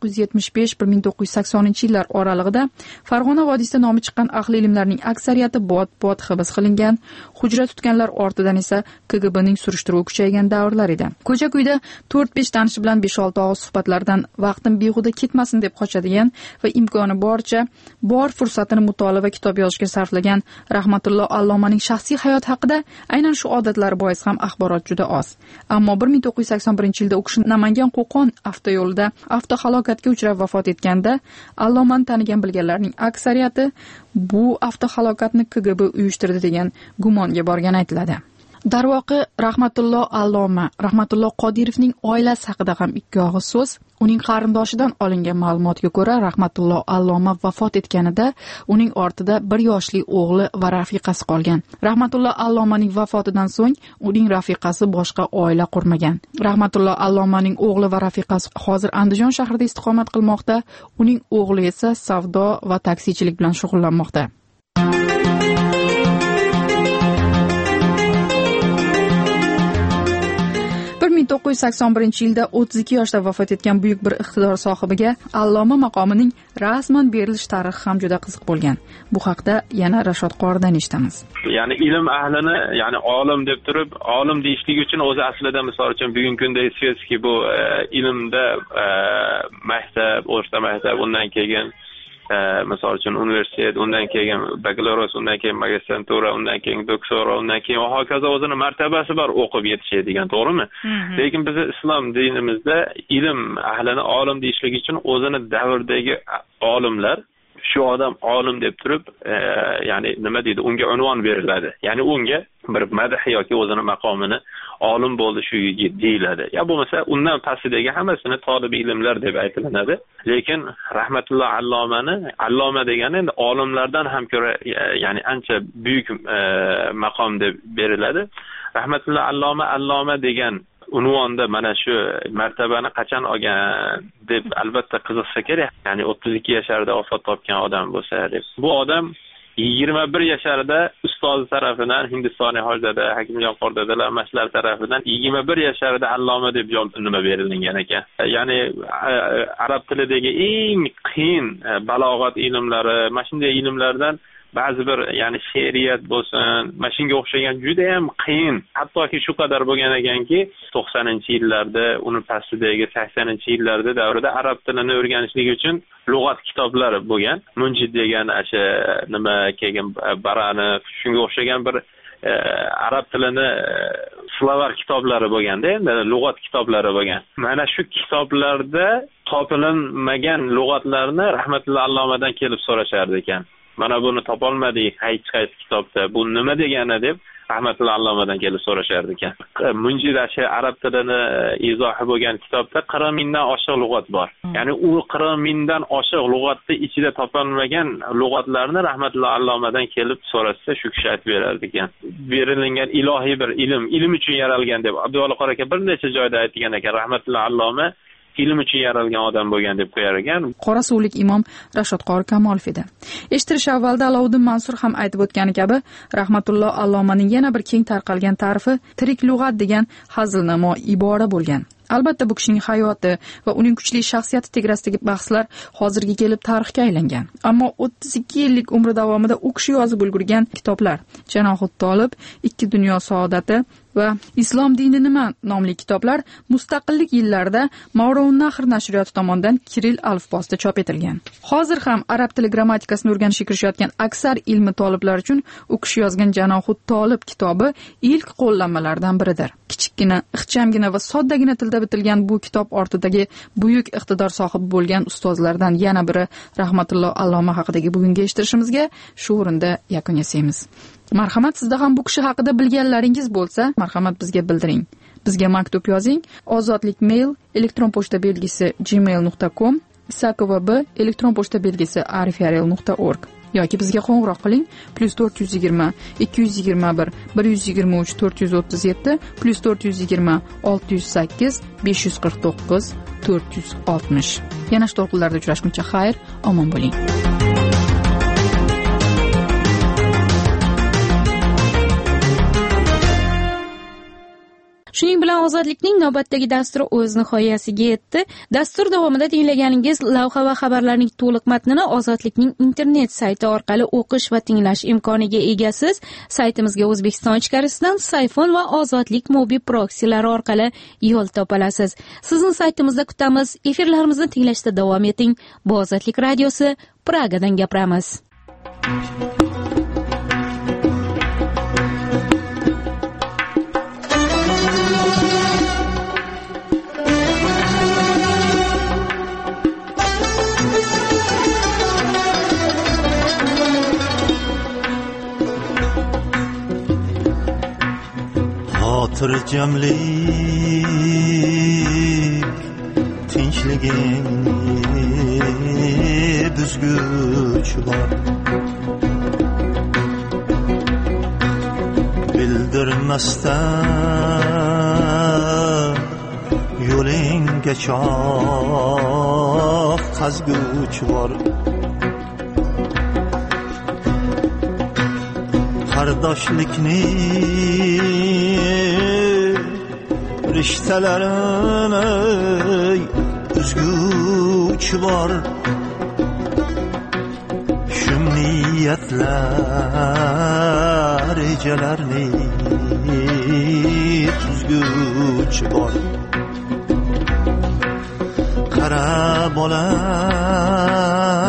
1975-1980 yillar oralig'ida Farg'ona vodiysida nomi chiqqan ahli ilmlarning aksariyati bot hibs qilingan, hujra tutganlar ortidan esa KGBning surishtiruvi kuchaygan davrlar edi. Ko'cha-kuyda 4-5 tanishi bilan 5-6 og'iz suhbatlardan vaqtim behuda ketmasin deb qochadigan va imkoni boricha bor fursatini mutolaa va kitob yozishga sarflagan boshlagan Rahmatullo Allomaning shaxsiy hayoti haqida aynan shu odatlari bois ham axborot juda oz. Ammo 1981-yilda u kishi Namangan Qo'qon avtoyo'lida avtohalokatga uchrab vafot etganda Allomani tanigan bilganlarning aksariyati bu avtohalokatni KGB uyushtirdi degan gumonga borgani aytiladi. Darvoqe Rahmatullo Alloma, Rahmatullo Qodirovning oilasi haqida ham ikki og'iz so'z. Uning qarindoshidan olingan ma'lumotga ko'ra, Rahmatullo Alloma vafot etganida uning ortida 1 yoshli o'g'li va rafiqasi qolgan. Rahmatullo Allomaning vafotidan so'ng uning rafiqasi boshqa oila qurmagan. Rahmatullo Allomaning o'g'li va rafiqasi hozir Andijon shahrida istiqomat qilmoqda. Uning o'g'li esa savdo va taksichilik bilan shug'ullanmoqda. 1981-yilda 32 yoshda vafot etgan buyuk bir iqtidor sohibiga Alloma maqomining rasman berilish tarixi ham juda qiziq bo'lgan. Bu haqda yana Rashod Qoridan eshitamiz. Ya'ni ilm ahlini, ya'ni olim deb turib, olim deyishlik uchun o'zi aslida misol uchun bugungi kunda svetskiy bu ilmda maktab, o'rta maktab, undan keyin misol uchun universitet, undan keyin bakalavriat, undan keyin magistratura, undan keyin doktora, undan keyin va hokazo o'zini martabasi bor o'qib yetishadigan, to'g'rimi? Lekin biz islom dinimizda ilm ahlini olim deyishlik uchun o'zini davrdagi olimlar, shu odam olim deb turib, ya'ni nima deydi, unga unvon beriladi. Ya'ni unga bir madh yoki o'zini maqomini olim bo'ldi shu yigit deyiladi. Ya bo'lmasa undan pastidagi hammasini tolib ilmlar deb aytilinadi. Lekin Rahmatullo Allomani, Alloma degani endi olimlardan ham ko'ra, ya'ni ancha buyuk maqom deb beriladi. Rahmatullo Alloma degan unvonda mana shu martabani qachon olgan deb albatta qiziqsa kerak. Ya'ni 32 yasharida vafot topgan odam bo'lsa deb. Bu odam 21 yasharida ustozi tarafidan, Hindistonlik hojada, Hakimjon Qordadalar mashlar tarafidan 21 yasharida Alloma deb nima berilgan ekan. Ya'ni arab tilidagi eng qiyin balog'at ilmlari, mana shunday ilmlardan ba'zi bir, ya'ni she'riyat bo'lsin, mana shunga o'xshagan juda ham qiyin, hattoki shu qadar bo'lgan ekanki 90-yillarda, uni pastidagi 80-yillarda davrida arab tilini o'rganishlik uchun lug'at kitoblari bo'lgan. Munjid degan o'sha nima kelgan barani, shunga o'xshagan bir arab tilini slovar kitoblari bo'lganda, endi lug'at kitoblari bo'lgan. Mana shu kitoblarda topilinmagan lug'atlarni Rahmatullo Allomadan kelib so'rashardi ekan. Mana buni topolmadik hech qaysi kitobda. Bu nima degani deb Rahmatullo Allomadan kelib so'rashardi ekan. Munjidashi arab tilini izohi bo'lgan kitobda 40 mingdan oshiq lug'at bor. Ya'ni u 40 mingdan oshiq lug'atni ichida topilmagan lug'atlarni Rahmatullo Allomadan kelib so'rasa, shu kishi aytib berardi ekan. Berilgan ilohiy bir ilm uchun yaralgan deb Abduvali qori aka bir necha joyda aytgan ekan. Rahmatullo Alloma ilm uchun yaralgan odam bo'lgan deb qo'yar ekan. Qorasuvlik imom Rashod Qori Kamolov edi. Eshittirish avvalda Alovuddin Mansur ham aytib o'tgani kabi, Rahmatullo Allomaning yana bir keng tarqalgan ta'rifi tirik lug'at degan hazilnamo ibora bo'lgan. Albatta bu kishining hayoti va uning kuchli shaxsiyati tegrasidagi bahslar hozirga kelib tarixga aylangan. Ammo 32 yillik umri davomida u kishi yozib ulgurgan kitoblar, Janohut Tolib, Ikki dunyo saodati va Islom dini nima nomli kitoblar mustaqillik yillarida Mavroun Nahr nashriyoti tomonidan Kiril alifbosida chop etilgan. Hozir ham arab tili grammatikasini o'rganishga kirishayotgan aksar ilmi toliblar uchun u kishi yozgan Janohut Tolib kitobi ilk qo'llanmalardan biridir. Kichikgina, ixchamgina va soddagina tilda bitilgan bu kitob ortidagi buyuk iqtidor sohibi bo'lgan ustozlardan yana biri Rahmatullo Alloma haqidagi bugungi eshittirishimizga shu o'rinda yakun yasaymiz. Marhamat, sizda ham bu kishi haqida bilganlaringiz bo'lsa, marhamat bizga bildiring. Bizga maktub yozing. Ozodlik mail, elektron pochta belgisi gmail.com, Isakova.b, elektron pochta belgisi arifyarel.org yoki bizga qo'ng'iroq qiling. +420 221 123 437 +420 608 549 460. Yana shu to'lqinlarda uchrashguncha xayr, omon bo'ling. Shuning bilan ozodlikning navbatdagi dasturi o'z nihoyasiga yetdi. Dastur davomida tinglaganingiz lavha va xabarlarning to'liq matnini ozodlikning internet sayti orqali o'qish va tinglash imkoniga egasiz. Saytimizga O'zbekiston ichkarisidan Sayfon va Ozodlik mobil proksilari orqali yo'l topolasiz. Sizni saytimizda kutamiz. Efirlarimizni tinglashda davom eting. Bu Ozodlik radiosi, Pragadan gapiramiz. xotirjamlik tinchliging buzguvchi bor bildirmasdan yo'lingga choq qazguvchi bor qardoshlikni rishtalarini uzguvchi bor shum niyatlar rejalarni tuzguvchi bor qara bolam